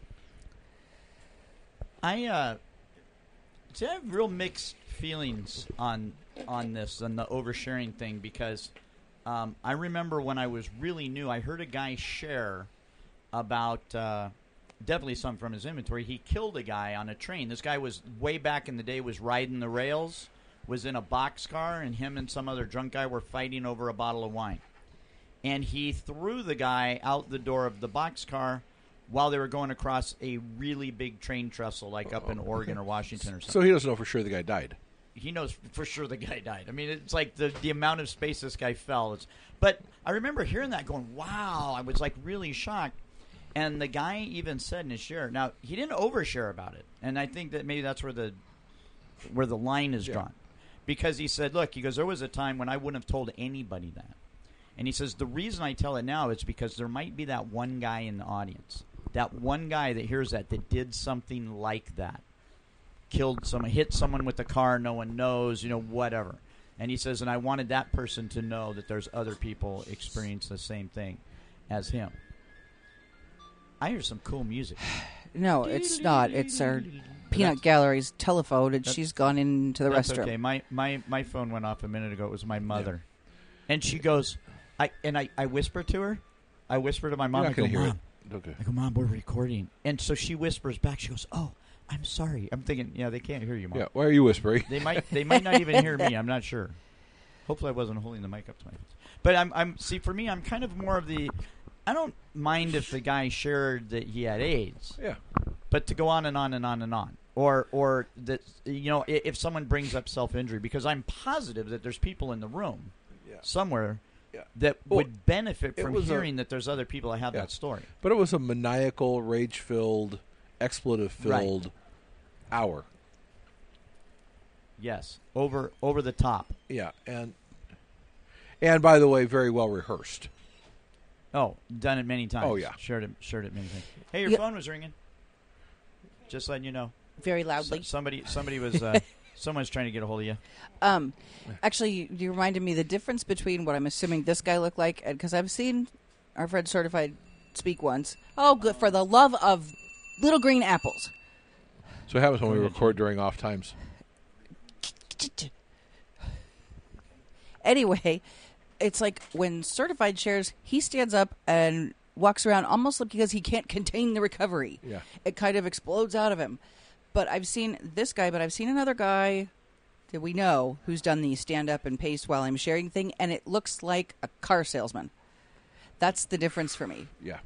S3: I uh, see, I have real mixed feelings on on this and the oversharing thing because um, I remember when I was really new, I heard a guy share about uh, definitely some from his inventory. He killed a guy on a train. This guy was way back in the day, was riding the rails, was in a boxcar, and him and some other drunk guy were fighting over a bottle of wine. And he threw the guy out the door of the boxcar while they were going across a really big train trestle, like up in Oregon or Washington or something.
S4: So he doesn't know for sure the guy died.
S3: He knows for sure the guy died. I mean, it's like the the amount of space this guy fell. It's, but I remember hearing that going, wow, I was like really shocked. And the guy even said in his share, now he didn't overshare about it. And I think that maybe that's where the where the line is
S4: Yeah.
S3: drawn. Because he said, look, he goes, there was a time when I wouldn't have told anybody that. And he says, the reason I tell it now is because there might be that one guy in the audience, that one guy that hears that, that did something like that. Killed someone, hit someone with a car no one knows, you know, whatever. And he says, and I wanted that person to know that there's other people experience the same thing as him. I hear some cool music.
S5: No, it's not. It's our Peanut Gallery's telephone, and she's gone into the
S3: That's
S5: restroom.
S3: okay. My, my my phone went off a minute ago. It was my mother. And she goes, I and I, I whisper to her. I whisper to my mom.
S4: You're
S3: I
S4: not
S3: go,
S4: going to hear
S3: Mom.
S4: it. Okay.
S3: I go, Mom, we're recording. And so she whispers back. She goes, oh, I'm sorry. I'm thinking, yeah, they can't hear you, Mom.
S4: Yeah. Why are you whispering?
S3: They might they might not even hear me. I'm not sure. Hopefully I wasn't holding the mic up to my face. But I'm I'm see for me I'm kind of more of the I don't mind if the guy shared that he had AIDS.
S4: Yeah.
S3: But to go on and on and on and on. Or or that you know, if someone brings up self-injury, because I'm positive that there's people in the room
S4: Yeah.
S3: somewhere
S4: Yeah.
S3: that
S4: Well,
S3: would benefit
S4: it
S3: from
S4: was a-
S3: hearing that there's other people that have
S4: Yeah.
S3: that story.
S4: But it was a maniacal, rage-filled, expletive-filled hour.
S3: Yes. Over over the top.
S4: Yeah, and and by the way, very well rehearsed.
S3: Oh, done it many times.
S4: Oh, yeah.
S3: Shared it shared it many times. Hey, your
S5: Yep.
S3: phone was ringing. Just letting you know.
S5: Very
S3: So,
S5: loudly.
S3: somebody somebody was uh, someone's trying to get a hold of you.
S5: Um, actually, you, you reminded me the difference between what I'm assuming this guy looked like, and because I've seen our friend Certified speak once. Oh, good for the love of little green apples.
S4: So it happens when we
S3: Go ahead,
S4: record during off times.
S5: Anyway, it's like when Certified shares, he stands up and walks around almost like because he can't contain the recovery.
S4: Yeah.
S5: It kind of explodes out of him. But I've seen this guy, but I've seen another guy that we know who's done the stand up and pace while I'm sharing thing, and it looks like a car salesman. That's the difference for me.
S4: Yeah.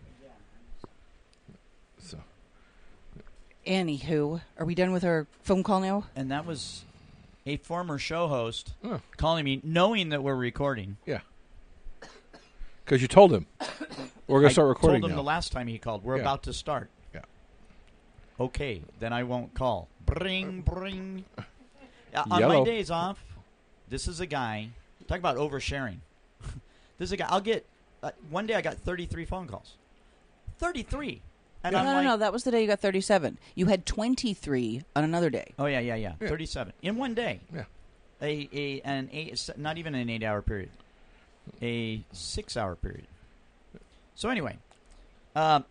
S4: So
S5: Anywho, are we done with our phone call now?
S3: And that was a former show host
S4: Oh.
S3: calling me, knowing that we're recording.
S4: yeah, because you told him we're going
S3: I
S4: to start recording
S3: told him
S4: now.
S3: the last time he called, we're
S4: Yeah.
S3: about to start.
S4: Yeah.
S3: Okay, then I won't call. Bring, bring. Uh, on
S4: Yellow.
S3: my days off, this is a guy. Talk about oversharing. This is a guy. I'll get. Uh, one day I got thirty-three phone calls. thirty-three. And
S5: No,
S3: I'm
S5: no,
S3: like,
S5: no, that was the day you got thirty-seven. You had twenty-three on another day.
S3: oh yeah, yeah, yeah,
S4: Yeah.
S3: thirty-seven in one day.
S4: Yeah.
S3: A a an eight, not even an eight-hour period, a six-hour period. So anyway, um,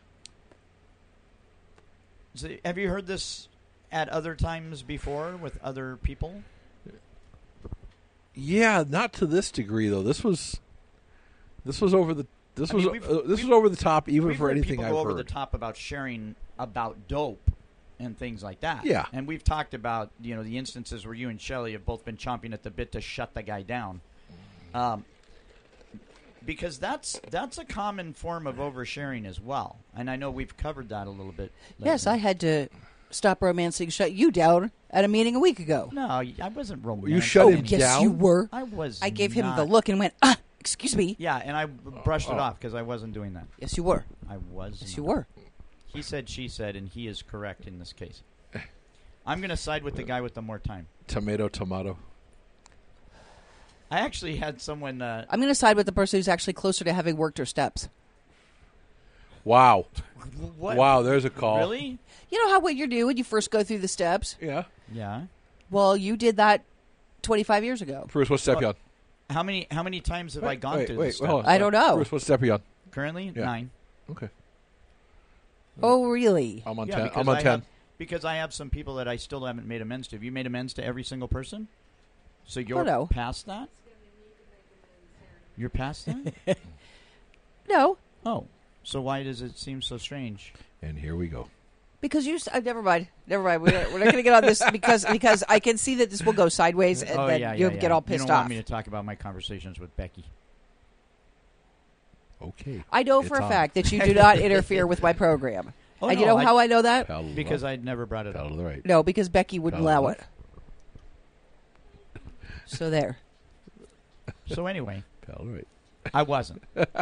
S3: so have you heard this at other times before with other people?
S4: Yeah, not to this degree though. This was, this was over the. This
S3: I
S4: was
S3: mean, we've-
S4: uh, this
S3: we've-
S4: was over the top, even
S3: We've
S4: for
S3: heard
S4: anything
S3: people
S4: I've
S3: go over
S4: heard.
S3: the top about sharing about dope and things like that.
S4: Yeah.
S3: And we've talked about, you know, the instances where you and Shelley have both been chomping at the bit to shut the guy down. Um, because that's that's a common form of oversharing as well. And I know we've covered that a little bit.
S5: Yes,
S3: lately.
S5: I had to stop romancing, shut you down at a meeting a week ago.
S3: No, I wasn't romantic.
S4: You shut him
S5: Yes,
S4: down?
S5: you were.
S3: I was
S5: I gave him
S3: not.
S5: the look and went, ah, excuse me.
S3: Yeah, and I brushed it off because I wasn't doing that.
S5: Yes, you were.
S3: I was
S5: Yes,
S3: not.
S5: you were.
S3: He said, she said, and he is correct in this case. I'm going to side with the guy with the more time.
S4: Tomato, tomato.
S3: I actually had someone. Uh,
S5: I'm going to side with the person who's actually closer to having worked her steps.
S4: Wow.
S3: what?
S4: Wow, there's a call.
S3: Really?
S5: You know how what you do when you first go through the steps?
S4: Yeah.
S3: Yeah.
S5: Well, you did that twenty-five years ago.
S4: Bruce, what step you on?
S3: How many how many times have I
S4: Wait,
S3: gone
S4: wait,
S3: through
S4: wait,
S3: this?
S4: wait, hold
S3: stuff?
S4: on.
S5: I don't know.
S4: Bruce, what step you on?
S3: Currently,
S4: Yeah.
S3: nine.
S4: Okay.
S5: Oh, really?
S4: I'm on
S3: Yeah,
S4: ten.
S3: because
S4: I'm on
S3: I
S4: ten.
S3: Have, because I have some people that I still haven't made amends to. Have you made amends to every single person? So you're
S5: Oh, no.
S3: past that? You're past that?
S5: No,
S3: Oh. So why does it seem so strange?
S4: And here we go.
S5: because you. Uh, never mind. Never mind. We're, we're not going to get on this because because I can see that this will go sideways and
S3: oh,
S5: then
S3: yeah,
S5: you'll
S3: yeah,
S5: get
S3: yeah.
S5: all pissed
S3: You don't
S5: off.
S3: want me to talk about my conversations with Becky.
S4: Okay.
S5: I know
S4: It's
S5: for a
S4: on.
S5: fact that you do not interfere with my program.
S3: Oh,
S5: and you
S3: no,
S5: know
S3: I-
S5: how I know that?
S4: Pedal to the
S3: Because
S4: left,
S3: I'd never brought it
S4: pedal
S3: up.
S4: to the right.
S5: No, because Becky wouldn't
S4: Pedal to
S5: allow
S4: the
S5: it. So there.
S3: So anyway,
S4: Pedal to the right.
S3: I wasn't.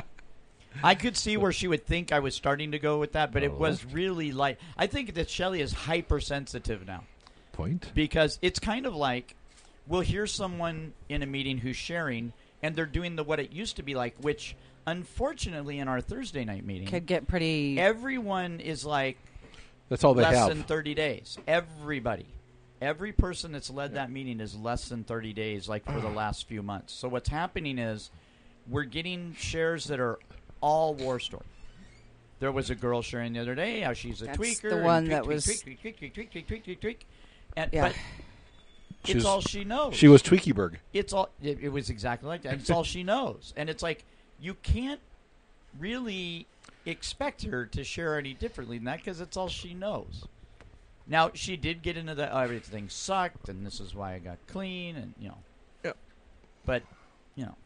S3: I could see where she would think I was starting to go with that, but it
S4: Oh.
S3: was really light. I think that Shelley is hypersensitive now
S4: Point.
S3: because it's kind of like we'll hear someone in a meeting who's sharing, and they're doing the what it used to be like, which unfortunately in our Thursday night meeting,
S5: Could get pretty.
S3: everyone is like
S4: That's all they
S3: less
S4: have.
S3: than thirty days. Everybody. Every person that's led that meeting is less than thirty days, like for the last few months. So what's happening is we're getting shares that are all war story. There was a girl sharing the other day how she's a
S5: That's
S3: tweaker.
S5: the
S3: and
S5: one
S3: tweak,
S5: that
S3: tweak,
S5: was-
S3: tweak, tweak, tweak, tweak, tweak, tweak, tweak, tweak, tweak. And,
S5: Yeah.
S3: But
S4: She
S3: it's
S4: was-
S3: all she knows.
S4: She was Tweakyberg.
S3: It's all. It, it was exactly like that. It's all she knows, and it's like you can't really expect her to share any differently than that because it's all she knows. Now she did get into the oh, everything sucked, and this is why I got clean, and you know.
S4: Yep.
S3: But, you know.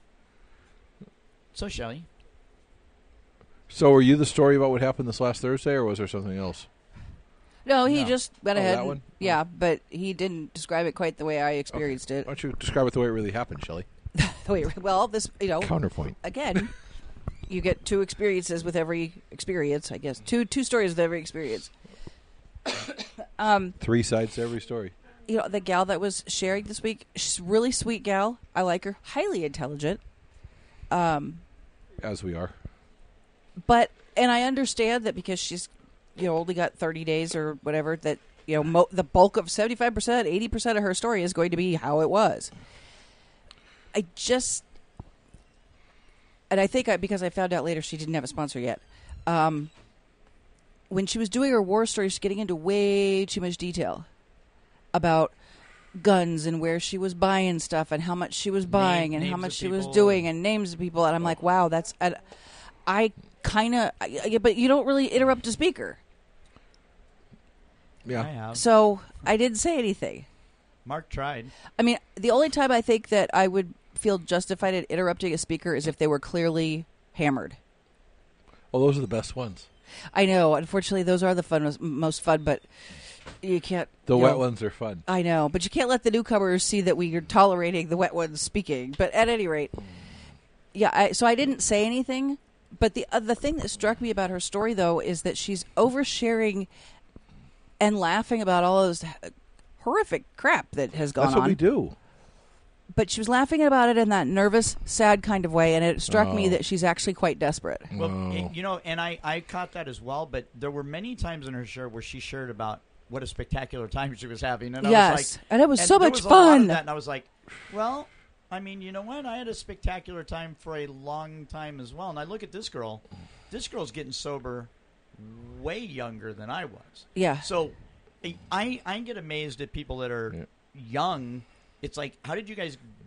S3: So Shelley,
S4: So, were you the story about what happened this last Thursday, or was there something else?
S5: No, he
S3: No.
S5: just went
S4: Oh,
S5: ahead.
S4: that
S5: and-
S4: one?
S5: Yeah, but he didn't describe it quite the way I experienced
S4: Why
S5: it.
S4: don't you describe it the way it really happened, Shelley?
S5: Wait, well, this, you know,
S4: Counterpoint.
S5: again, you get two experiences with every experience, I guess. Two two stories with every experience. um,
S4: Three sides to every story.
S5: you know, the gal that was sharing this week, she's a really sweet gal. I like her. Highly intelligent. Um,
S4: As we are.
S5: but and I understand that because she's, you know, only got thirty days or whatever, that, you know, mo- the bulk of seventy-five percent, eighty percent of her story is going to be how it was. I just, and I think I, because I found out later she didn't have a sponsor yet. Um, when she was doing her war story, she's getting into way too much detail about guns and where she was buying stuff and how much she was buying and how
S3: names
S5: much
S3: of
S5: she was
S3: people.
S5: doing and names of people. And I'm like, wow, that's, I, I kind of, but you don't really interrupt a speaker.
S4: Yeah.
S3: I have.
S5: So I didn't say anything.
S3: Mark tried.
S5: I mean, the only time I think that I would feel justified in interrupting a speaker is if they were clearly hammered.
S4: Well, those are the best ones.
S5: I know. Unfortunately, those are the fun, most fun, but you can't.
S4: The
S5: you
S4: wet
S5: know,
S4: ones are fun.
S5: I know, but you can't let the newcomers see that we are tolerating the wet ones speaking. But at any rate, yeah. I, so I didn't say anything. But the uh, the thing that struck me about her story, though, is that she's oversharing and laughing about all those horrific crap that has gone
S4: That's what
S5: on.
S4: we do.
S5: But she was laughing about it in that nervous, sad kind of way, and it struck me
S4: Oh.
S5: that she's actually quite desperate.
S3: Well,
S4: No.
S3: y- you know, and I, I caught that as well, but there were many times in her share where she shared about what a spectacular time she was having. And I
S5: Yes,
S3: was like,
S5: and it was
S3: and
S5: so
S3: there
S5: much
S3: was a lot of
S5: fun.
S3: that, and I was like, well, I mean, you know what? I had a spectacular time for a long time as well. And I look at this girl. This girl's getting sober way younger than I was.
S5: Yeah.
S3: So I, I get amazed at people that are
S4: Yeah.
S3: young. It's like, how did you guys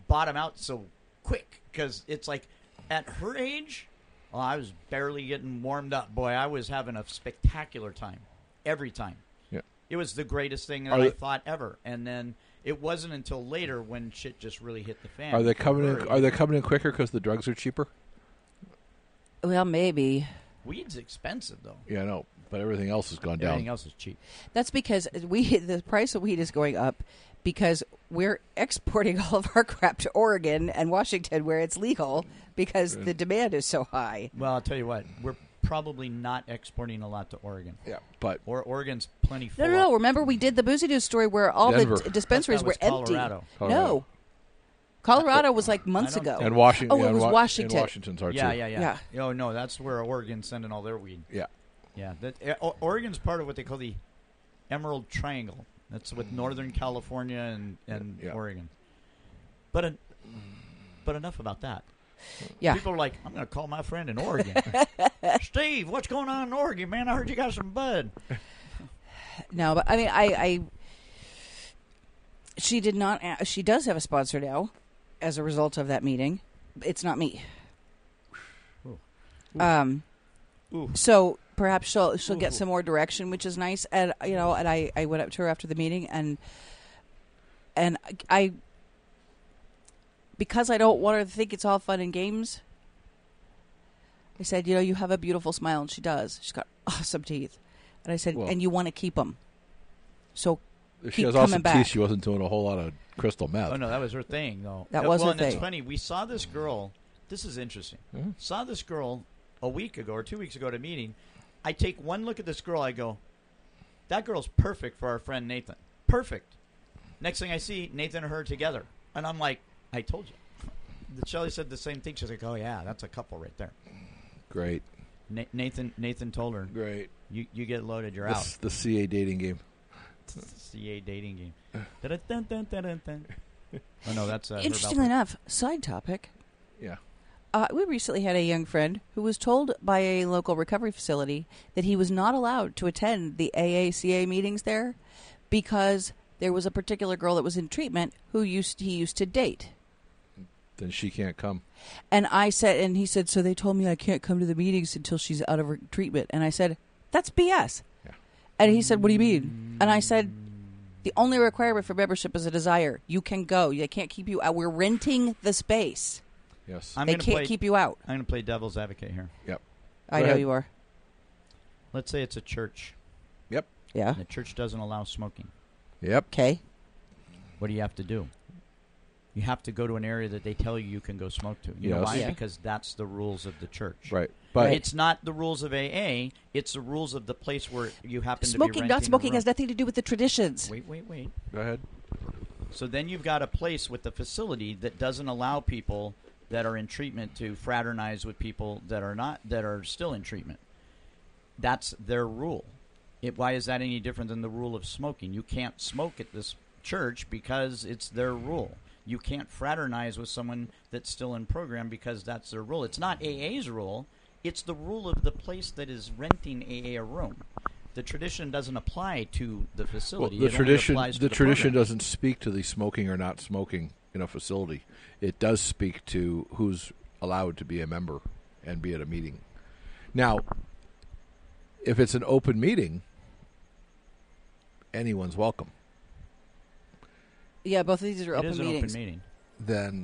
S3: bottom out so quick because it's like at her age, well, I was barely getting warmed up. Boy, I was having a spectacular time every time.
S4: Yeah.
S3: It was the greatest thing that
S4: Are
S3: I
S4: they-
S3: thought ever. And then it wasn't until later when shit just really hit the fan.
S4: Are they
S3: for
S4: coming
S3: her.
S4: in? Are they coming in quicker because the drugs are cheaper?
S5: Well, maybe.
S3: Weed's expensive though.
S4: Yeah, I know, but everything else has gone
S3: Everything
S4: down.
S3: else is cheap.
S5: That's because we the price of weed is going up because we're exporting all of our crap to Oregon and Washington where it's legal because the demand is so high.
S3: Well, I'll tell you what, we're probably not exporting a lot to Oregon.
S4: Yeah, but
S3: Or Oregon's plenty full.
S5: No, no, no.
S3: up.
S5: Remember we did the Boozy News story where all
S4: Denver.
S5: the d- dispensaries
S3: That
S5: were
S3: was
S5: empty.
S3: Colorado.
S4: Colorado.
S5: No. Colorado was like months
S3: I don't
S5: ago.
S3: think-
S4: and Washington.
S5: Oh,
S4: yeah,
S5: it was
S4: and Wa-
S5: Washington.
S4: And Washington's are
S3: Yeah,
S4: too.
S3: yeah, yeah, yeah. Oh no, that's where Oregon's sending all their weed.
S4: Yeah.
S3: Yeah, that, uh, O- Oregon's part of what they call the Emerald Triangle. That's with Northern California and, and
S4: Yeah.
S3: Oregon. But en- but enough about that.
S5: Yeah.
S3: People are like, I'm going to call my friend in Oregon. Steve, what's going on in Oregon, man? I heard you got some bud.
S5: No, but I mean, I, I she did not. a- She does have a sponsor now, as a result of that meeting. It's not me.
S3: Ooh.
S5: Um.
S3: Ooh.
S5: So perhaps she'll she'll get
S3: Ooh.
S5: some more direction, which is nice. And you know, and I, I went up to her after the meeting, and and I because I don't want her to think it's all fun and games. I said, you know, you have a beautiful smile, and she does. She's got awesome teeth, and I said,
S4: Well-
S5: and you want to keep them. So
S4: If she
S5: Keep
S4: has
S5: coming
S4: awesome
S5: back.
S4: teeth, she wasn't doing a whole lot of crystal meth.
S3: Oh, no, that was her thing, though.
S5: That
S3: Uh,
S5: was
S3: well,
S5: her
S3: and it's
S5: thing.
S3: funny. We saw this girl. This is interesting.
S4: Hmm?
S3: Saw this girl a week ago or two weeks ago at a meeting. I take one look at this girl. I go, that girl's perfect for our friend Nathan. Perfect. Next thing I see, Nathan and her together. And I'm like, I told you. Shelley said the same thing. She's like, oh, yeah, that's a couple right there.
S4: Great,
S3: Na- Nathan Nathan told her,
S4: great.
S3: you, you get loaded, you're
S4: This, the C A dating game.
S3: out. C A dating game. Dun-dun-dun-dun-dun-dun. Oh, no, that's uh, Herb
S5: interestingly
S3: Alpert.
S5: enough, side topic.
S4: Yeah.
S5: Uh, we recently had a young friend who was told by a local recovery facility that he was not allowed to attend the A A C A meetings there because there was a particular girl that was in treatment who used he used to date.
S4: Then she can't come.
S5: And I said, and he said, so they told me I can't come to the meetings until she's out of her treatment. And I said, that's B S.
S4: Yeah.
S5: And he said, what do you mean? And I said, the only requirement for membership is a desire. You can go. They can't keep you out. We're renting the space.
S4: Yes.
S3: I'm
S5: they
S3: gonna
S5: can't
S3: play,
S5: keep you out.
S3: I'm going to play devil's advocate here.
S4: Yep.
S5: I
S4: Go
S5: know
S4: ahead.
S5: you are.
S3: Let's say it's a church.
S4: Yep.
S5: Yeah.
S3: And the church doesn't allow smoking.
S4: Yep.
S5: Okay.
S3: What do you have to do? You have to go to an area that they tell you you can go smoke to. You know
S4: Yes.
S3: why?
S5: Yeah.
S3: Because that's the rules of the church.
S4: Right. But
S3: It's not the rules of A A. It's the rules of the place where you happen to be
S5: Smoking,
S3: renting
S5: not
S3: a
S5: smoking,
S3: room.
S5: has nothing to do with the traditions.
S3: Wait, wait, wait.
S4: go ahead.
S3: So then you've got a place with the facility that doesn't allow people that are in treatment to fraternize with people that are not that are still in treatment. That's their rule. It, why is that any different than the rule of smoking? You can't smoke at this church because it's their rule. You can't fraternize with someone that's still in program because that's their rule. It's not A A's rule. It's the rule of the place that is renting A A a room. The tradition doesn't apply to the
S4: Well,
S3: facility.
S4: the
S3: It only
S4: tradition
S3: applies to
S4: the,
S3: the
S4: tradition
S3: program.
S4: doesn't speak to the smoking or not smoking in a facility. It does speak to who's allowed to be a member and be at a meeting. Now, if it's an open meeting, anyone's welcome.
S5: Yeah, both of these are
S3: It
S5: open
S3: is an
S5: meetings.
S3: open meeting.
S4: Then,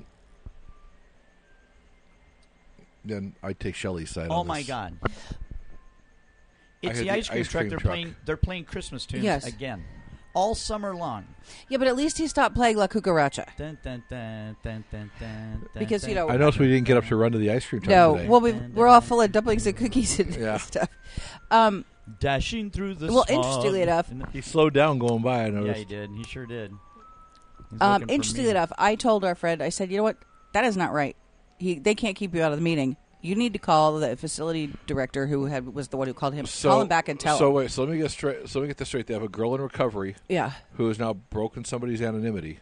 S4: then I take Shelley's side.
S3: Oh
S4: on
S3: my
S4: this.
S3: God!
S4: I
S3: It's
S4: had
S3: the
S4: the
S3: ice cream
S4: ice
S3: truck.
S4: cream
S3: They're
S4: truck.
S3: playing. They're playing Christmas tunes
S5: Yes.
S3: again, all summer long.
S5: Yeah, but at least he stopped playing La Cucaracha.
S3: Dun, dun, dun, dun, dun, dun,
S5: Because,
S3: dun,
S5: you know-
S4: I noticed we didn't get up to run to the ice cream truck
S5: No,
S4: today.
S5: well, we we're all full of dumplings and cookies and
S4: Yeah.
S5: stuff. Um,
S3: dashing through the
S5: Well,
S3: smog.
S5: interestingly enough-
S3: In the-
S4: He slowed down going by. I
S3: yeah,
S4: noticed.
S3: he did. He sure did. He's
S5: um,
S3: looking for
S5: interestingly
S3: me.
S5: enough, I told our friend, I said, you know what? That is not right. He They can't keep you out of the meeting. You need to call the facility director who had was the one who called him.
S4: So,
S5: call him back and tell
S4: So
S5: him.
S4: wait. So let me get straight. So let me get this straight. They have a girl in recovery
S5: Yeah.
S4: who has now broken somebody's anonymity.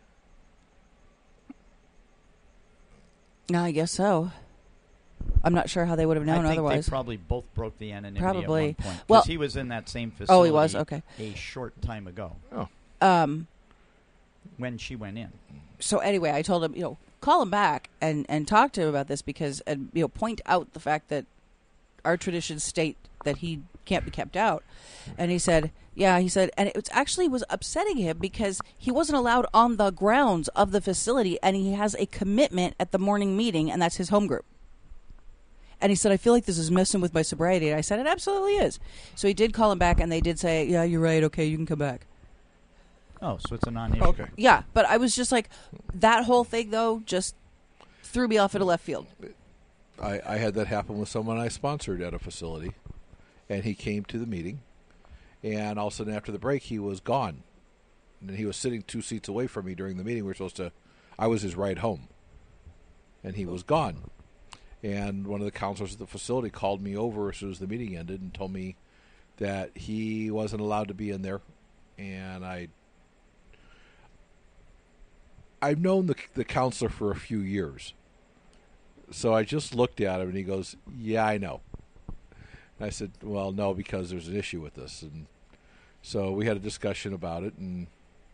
S5: No, I guess so. I'm not sure how they would have known
S3: I think
S5: otherwise.
S3: they probably both broke the anonymity
S5: Probably.
S3: at one point.
S5: Well-
S3: Because he was in that same facility.
S5: Oh, he was? Okay.
S3: A short time ago
S4: Oh,
S5: um.
S3: when she went in.
S5: So anyway, I told him, you know, call him back and, and talk to him about this because, and you know, point out the fact that our traditions state that he can't be kept out. And he said, yeah, he said, and it was actually was upsetting him because he wasn't allowed on the grounds of the facility, and he has a commitment at the morning meeting, and that's his home group. And he said, I feel like this is messing with my sobriety. And I said, it absolutely is. So he did call him back, and they did say, yeah, you're right. Okay, you can come back.
S3: Oh, so it's a non-issue.
S4: Okay.
S5: Yeah, but I was just like, that whole thing, though, just threw me off into left field.
S4: I, I had that happen with someone I sponsored at a facility, and he came to the meeting, and all of a sudden after the break, he was gone. And he was sitting two seats away from me during the meeting. We were supposed to, I was his ride home, and he was gone. And one of the counselors at the facility called me over as soon as the meeting ended and told me that he wasn't allowed to be in there. And I, I've known the the counselor for a few years. So I just looked at him and he goes, yeah, I know. And I said, well, no, because there's an issue with this. And so we had a discussion about it, and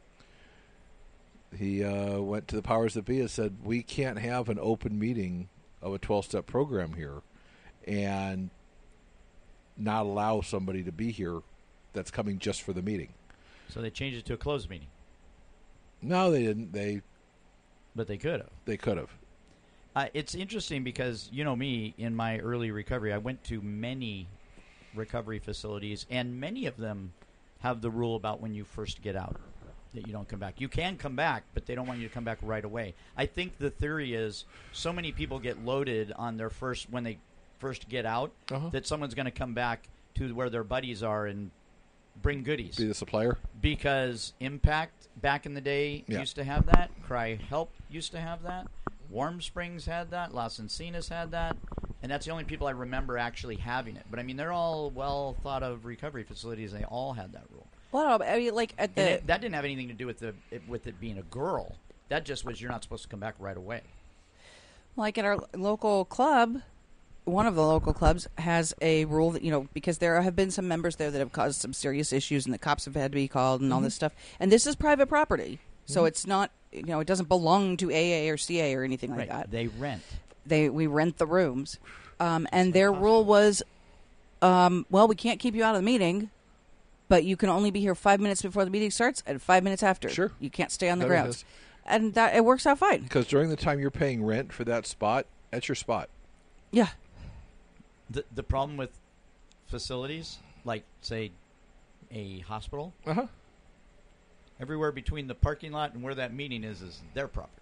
S4: he uh, went to the powers that be and said, we can't have an open meeting of a twelve-step program here and not allow somebody to be here that's coming just for the meeting.
S3: So they changed it to a closed meeting.
S4: No, they didn't. They
S3: But they could have.
S4: they could have.
S3: Uh, it's interesting because, you know me, in my early recovery, I went to many recovery facilities, and many of them have the rule about when you first get out that you don't come back. You can come back, but they don't want you to come back right away. I think the theory is so many people get loaded on their first when they first get out
S4: Uh-huh.
S3: that someone's going to come back to where their buddies are and bring goodies.
S4: Be the supplier.
S3: Because Impact back in the day
S4: Yeah.
S3: used to have that. Cry Help used to have that. Warm Springs had that. Las Encinas had that. And that's the only people I remember actually having it. But, I mean, they're all well thought of recovery facilities. They all had that rule.
S5: Well, I mean, like at
S3: And
S5: the
S3: it, that didn't have anything to do with the it, with it being a girl. That just was you're not supposed to come back right away.
S5: like at our local club, one of the local clubs has a rule that, you know, because there have been some members there that have caused some serious issues, and the cops have had to be called and all this stuff. And this is private property, so it's not, you know, it doesn't belong to A A or C A or anything like
S3: Right.
S5: that.
S3: They rent.
S5: They we rent the rooms, um, and their rule was, um, well, we can't keep you out of the meeting, but you can only be here five minutes before the meeting starts and five minutes after.
S4: Sure.
S5: You can't stay on the
S4: That
S5: grounds,
S4: is-
S5: and that it works out fine.
S4: Because during the time you're paying rent for that spot, that's your spot.
S5: Yeah.
S3: The the problem with facilities, like say a hospital,
S4: Uh-huh.
S3: everywhere between the parking lot and where that meeting is is their property.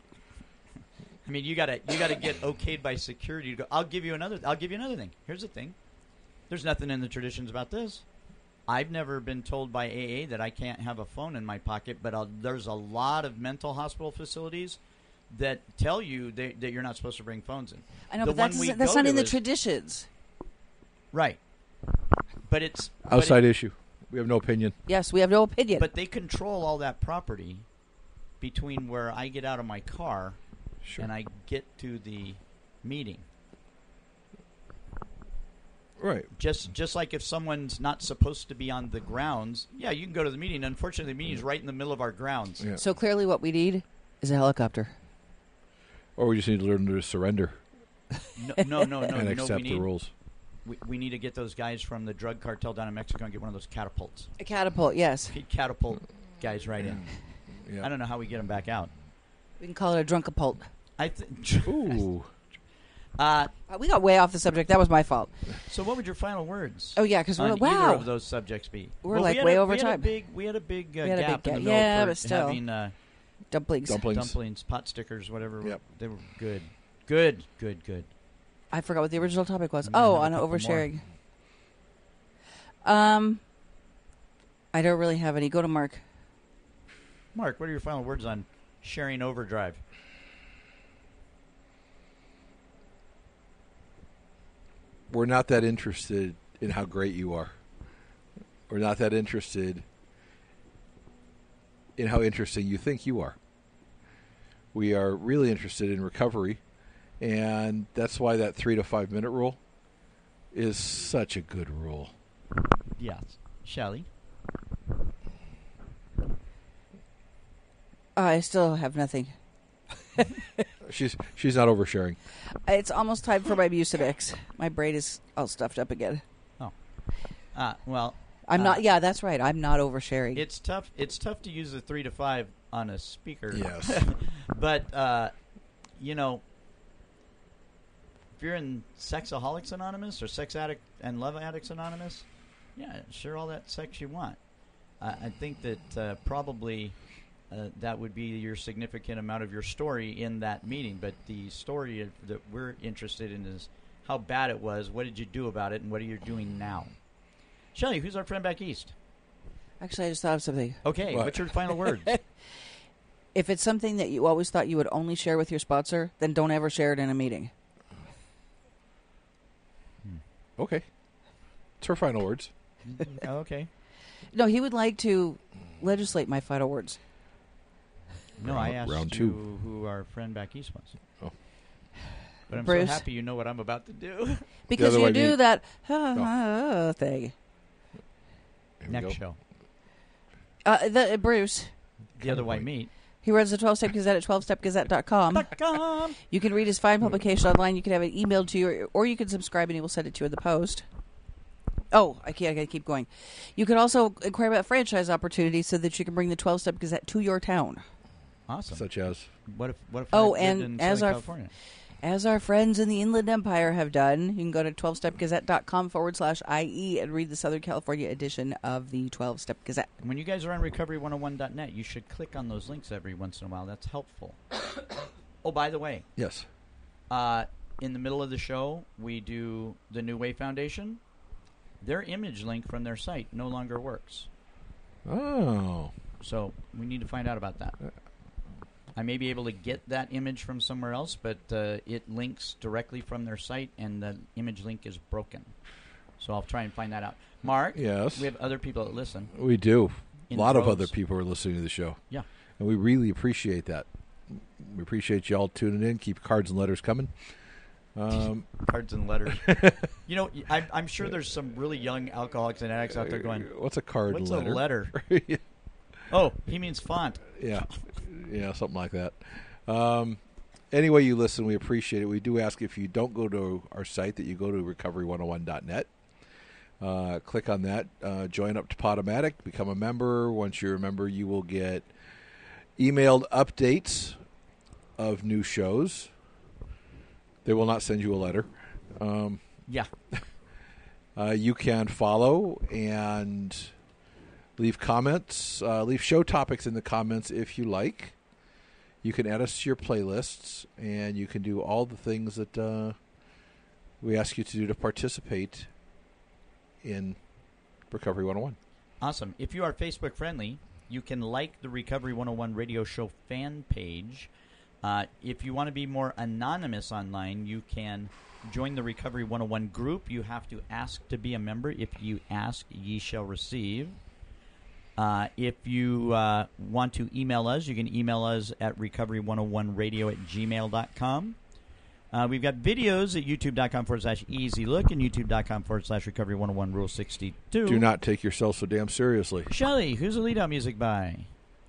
S3: I mean, you gotta you gotta get okayed by security to go. I'll give you another. I'll give you another thing. Here's the thing. There's nothing in the traditions about this. I've never been told by A A that I can't have a phone in my pocket, but I'll, there's a lot of mental hospital facilities that tell you they, that you're not supposed to bring phones in.
S5: I know,
S3: The
S5: but that's
S3: one we
S5: that's
S3: go
S5: not in
S3: to
S5: the
S3: is-
S5: traditions.
S3: Right. But it's but
S4: Outside
S3: it-
S4: issue. We have no opinion.
S5: Yes, we have no opinion.
S3: But they control all that property between where I get out of my car
S4: Sure.
S3: and I get to the meeting.
S4: Right.
S3: Just just like if someone's not supposed to be on the grounds, yeah, you can go to the meeting. Unfortunately, the meeting's right in the middle of our grounds.
S4: Yeah.
S5: so clearly, what we need is a helicopter.
S4: Or we just need to learn to surrender
S3: No, no, no, no.
S4: and
S3: you know
S4: accept
S3: what we
S4: the
S3: need?
S4: rules.
S3: We, we need to get those guys from the drug cartel down in Mexico and get one of those catapults.
S5: A catapult, yes.
S3: He'd catapult guys right in.
S4: Yeah.
S3: I don't know how we get them back out.
S5: We can call it a drunkapult.
S3: I th-
S4: Ooh.
S3: uh,
S5: Uh, we got way off the subject. That was my fault.
S3: So, what would your final words?
S5: Oh yeah, because we're
S3: on
S5: wow.
S3: either of those subjects be?
S5: We're,
S3: Well,
S5: like,
S3: we had
S5: way
S3: a,
S5: over
S3: we had
S5: time.
S3: A big, we had a big uh,
S5: We had a
S3: gap
S5: big
S3: in the
S5: gap.
S3: middle
S5: Yeah,
S3: for
S5: but still.
S3: having uh,
S5: Dumplings.
S4: Dumplings.
S3: dumplings, pot stickers, whatever.
S4: Yep.
S3: They were good, good, good, good.
S5: I forgot what the original topic was.
S3: I might
S5: Oh,
S3: have a
S5: on
S3: couple
S5: oversharing. Um, I don't really have any. Go to Mark.
S3: Mark, what are your final words on sharing overdrive?
S4: We're not that interested in how great you are. We're not that interested in how interesting you think you are. We are really interested in recovery, and that's why that three to five minute rule is such a good rule.
S3: Yes, Shelley.
S5: Uh, I still have nothing.
S4: she's she's not oversharing.
S5: It's almost time for my Mucinex. My brain is all stuffed up again.
S3: Oh, uh, well,
S5: I'm
S3: uh,
S5: not. Yeah, that's right. I'm not oversharing.
S3: It's tough. It's tough to use the three to five on a speaker.
S4: Yes.
S3: But uh, you know, if you're in Sexaholics Anonymous or Sex Addict and Love Addicts Anonymous, yeah, share all that sex you want. Uh, I think that uh, probably uh, that would be your significant amount of your story in that meeting. But the story of- that we're interested in is how bad it was, what did you do about it, and what are you doing now? Shelley, who's our friend back east?
S5: Actually, I just thought of something.
S3: Okay,
S4: What?
S3: what's your final words?
S5: If it's something that you always thought you would only share with your sponsor, then don't ever share it in a meeting.
S4: Okay. It's her final words.
S3: Okay.
S5: No, he would like to legislate my final words.
S3: No, I asked
S4: Round
S3: you
S4: two.
S3: who our friend back east was.
S4: Oh.
S3: But I'm
S5: Bruce.
S3: so happy you know what I'm about to do.
S5: Because
S4: other
S5: you
S4: way
S5: do
S4: me-
S5: that uh, thing.
S4: Here we
S3: Next
S4: go.
S3: show.
S5: Uh, the, uh, Bruce,
S3: The other white meat.
S5: he runs the twelve-Step Gazette at twelve step gazette dot com.
S3: Come.
S5: You can read his fine publication online. You can have it emailed to you, or, or you can subscribe and he will send it to you in the post. Oh, I can't. I gotta keep going. You can also inquire about franchise opportunities so that you can bring the twelve-Step Gazette to your town.
S3: Awesome.
S4: Such as
S3: What if? What if?
S5: Oh,
S3: I lived
S5: and
S3: in
S5: as
S3: Southern
S5: our-
S3: California?
S5: As our friends in the Inland Empire have done, you can go to twelve step gazette dot com forward slash I E and read the Southern California edition of the twelve-Step Gazette.
S3: When you guys are on recovery one oh one dot net, you should click on those links every once in a while. That's helpful. Oh, by the way,
S4: yes.
S3: uh, in the middle of the show, we do the New Way Foundation. Their image link from their site no longer works.
S4: Oh.
S3: So we need to find out about that. I may be able to get that image from somewhere else, but uh, it links directly from their site, and the image link is broken. So I'll try and find that out. Mark,
S4: Yes.
S3: we have other people that listen.
S4: We do. A
S3: In
S4: lot of
S3: droves.
S4: other people are listening to the show.
S3: Yeah.
S4: And we really appreciate that. We appreciate you all tuning in. Keep cards and letters coming. Um,
S3: Cards and letters. You know, I'm, I'm sure there's some really young alcoholics and addicts out there going,
S4: what's a card
S3: what's
S4: letter?
S3: a letter?
S4: yeah.
S3: Oh, he means font.
S4: Yeah. Yeah, something like that. Um, anyway, you listen, we appreciate it. We do ask if you don't go to our site that you go to recovery one oh one dot net. Uh, click on that. Uh, join up to Podomatic. Become a member. Once you're a member, you will get emailed updates of new shows. They will not send you a letter. Um,
S3: Yeah.
S4: uh, you can follow and leave comments. Uh, leave show topics in the comments if you like. You can add us to your playlists, and you can do all the things that uh, we ask you to do to participate in Recovery one oh one.
S3: Awesome. If you are Facebook friendly, you can like the Recovery one oh one radio show fan page. Uh, if you want to be more anonymous online, you can join the Recovery one oh one group. You have to ask to be a member. If you ask, ye shall receive. Uh, if you uh, want to email us, you can email us at recovery one oh one radio at gmail dot com. Uh, we've got videos at youtube.com forward slash easy look and youtube.com forward slash recovery 101 rule 62.
S4: Do not take yourself so damn seriously.
S3: Shelley, who's the lead out music by?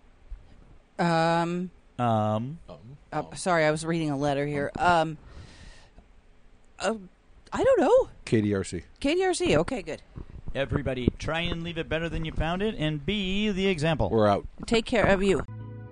S5: Um,
S3: Um,
S5: uh, sorry, I was reading a letter here. Um, uh, I don't know.
S4: K D R C.
S5: K D R C. Okay, good.
S3: everybody, try and leave it better than you found it and be the example.
S4: We're out.
S5: Take care of you.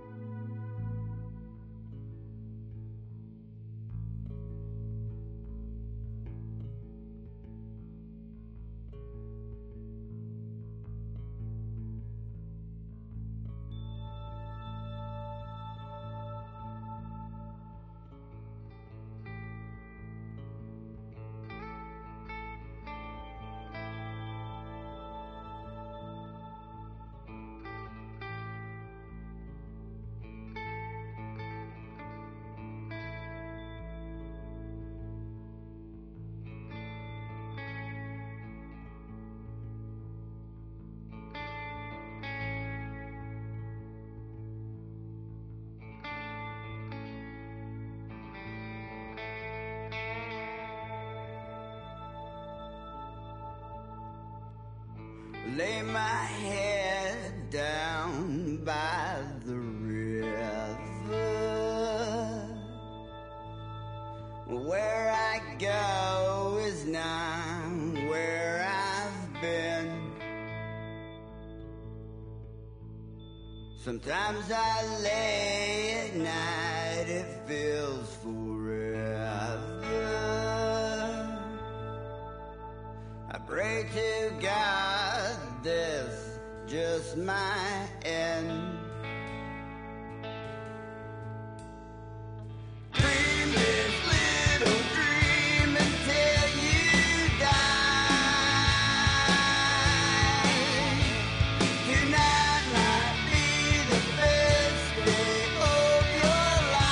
S7: Lay my head down by the river. Where I go is not where I've been. Sometimes I lay at night, it feels forever. I pray to God this just my end. Dream this little dream until you die. Tonight might be the best day of your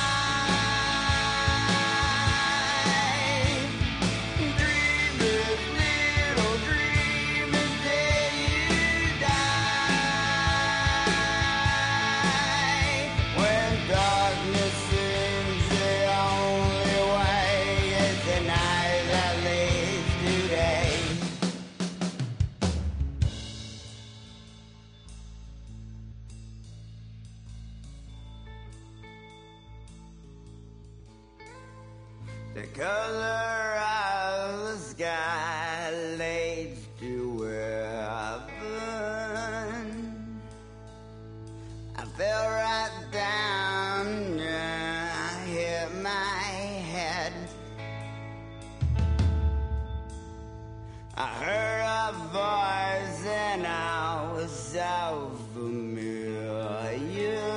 S7: life. Dream this little dream until you die. When darkness seems the only way, it's the night that leads today. The color of the sky leads to heaven. I fell right down and I hit my head. I heard a voice and I was so familiar.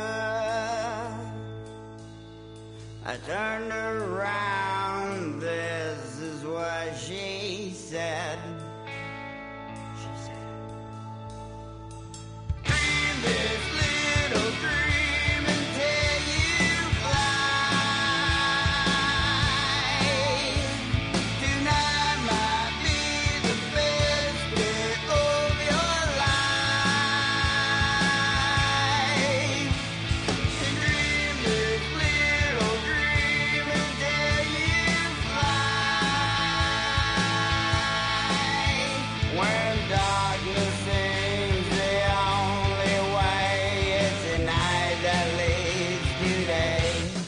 S7: I turned around, this is what she said. She said, dream this little dream until you fly. Tonight might be the best day of your life. Dream this little dream until you fly. When darkness seems the only way, it's the night that leads today.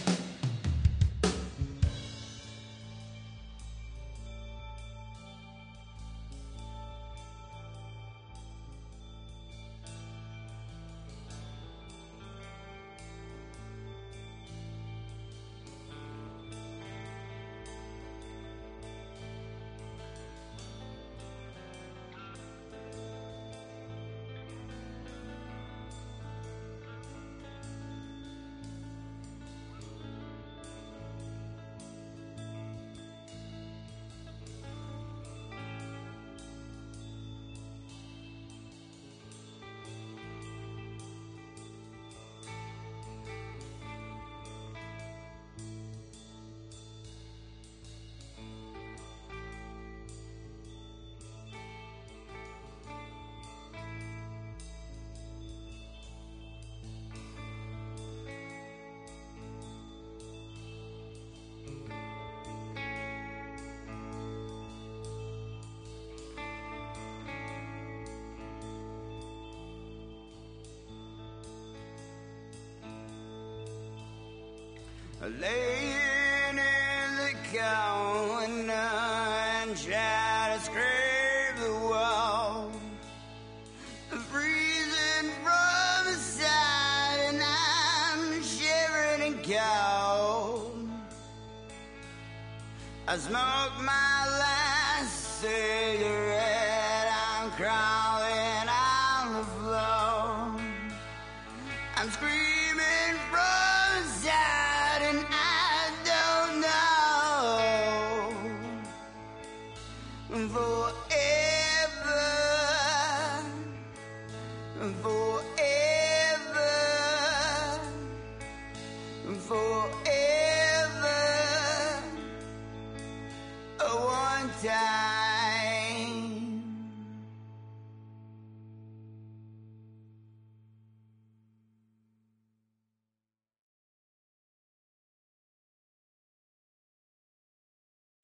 S7: Laying in the corner and try to scrape the wall. Freezing from the side and I'm shivering and cold. I smoke my last cigarette, I'm crawling on the floor. I'm screaming from the side and I don't know. Forever, forever.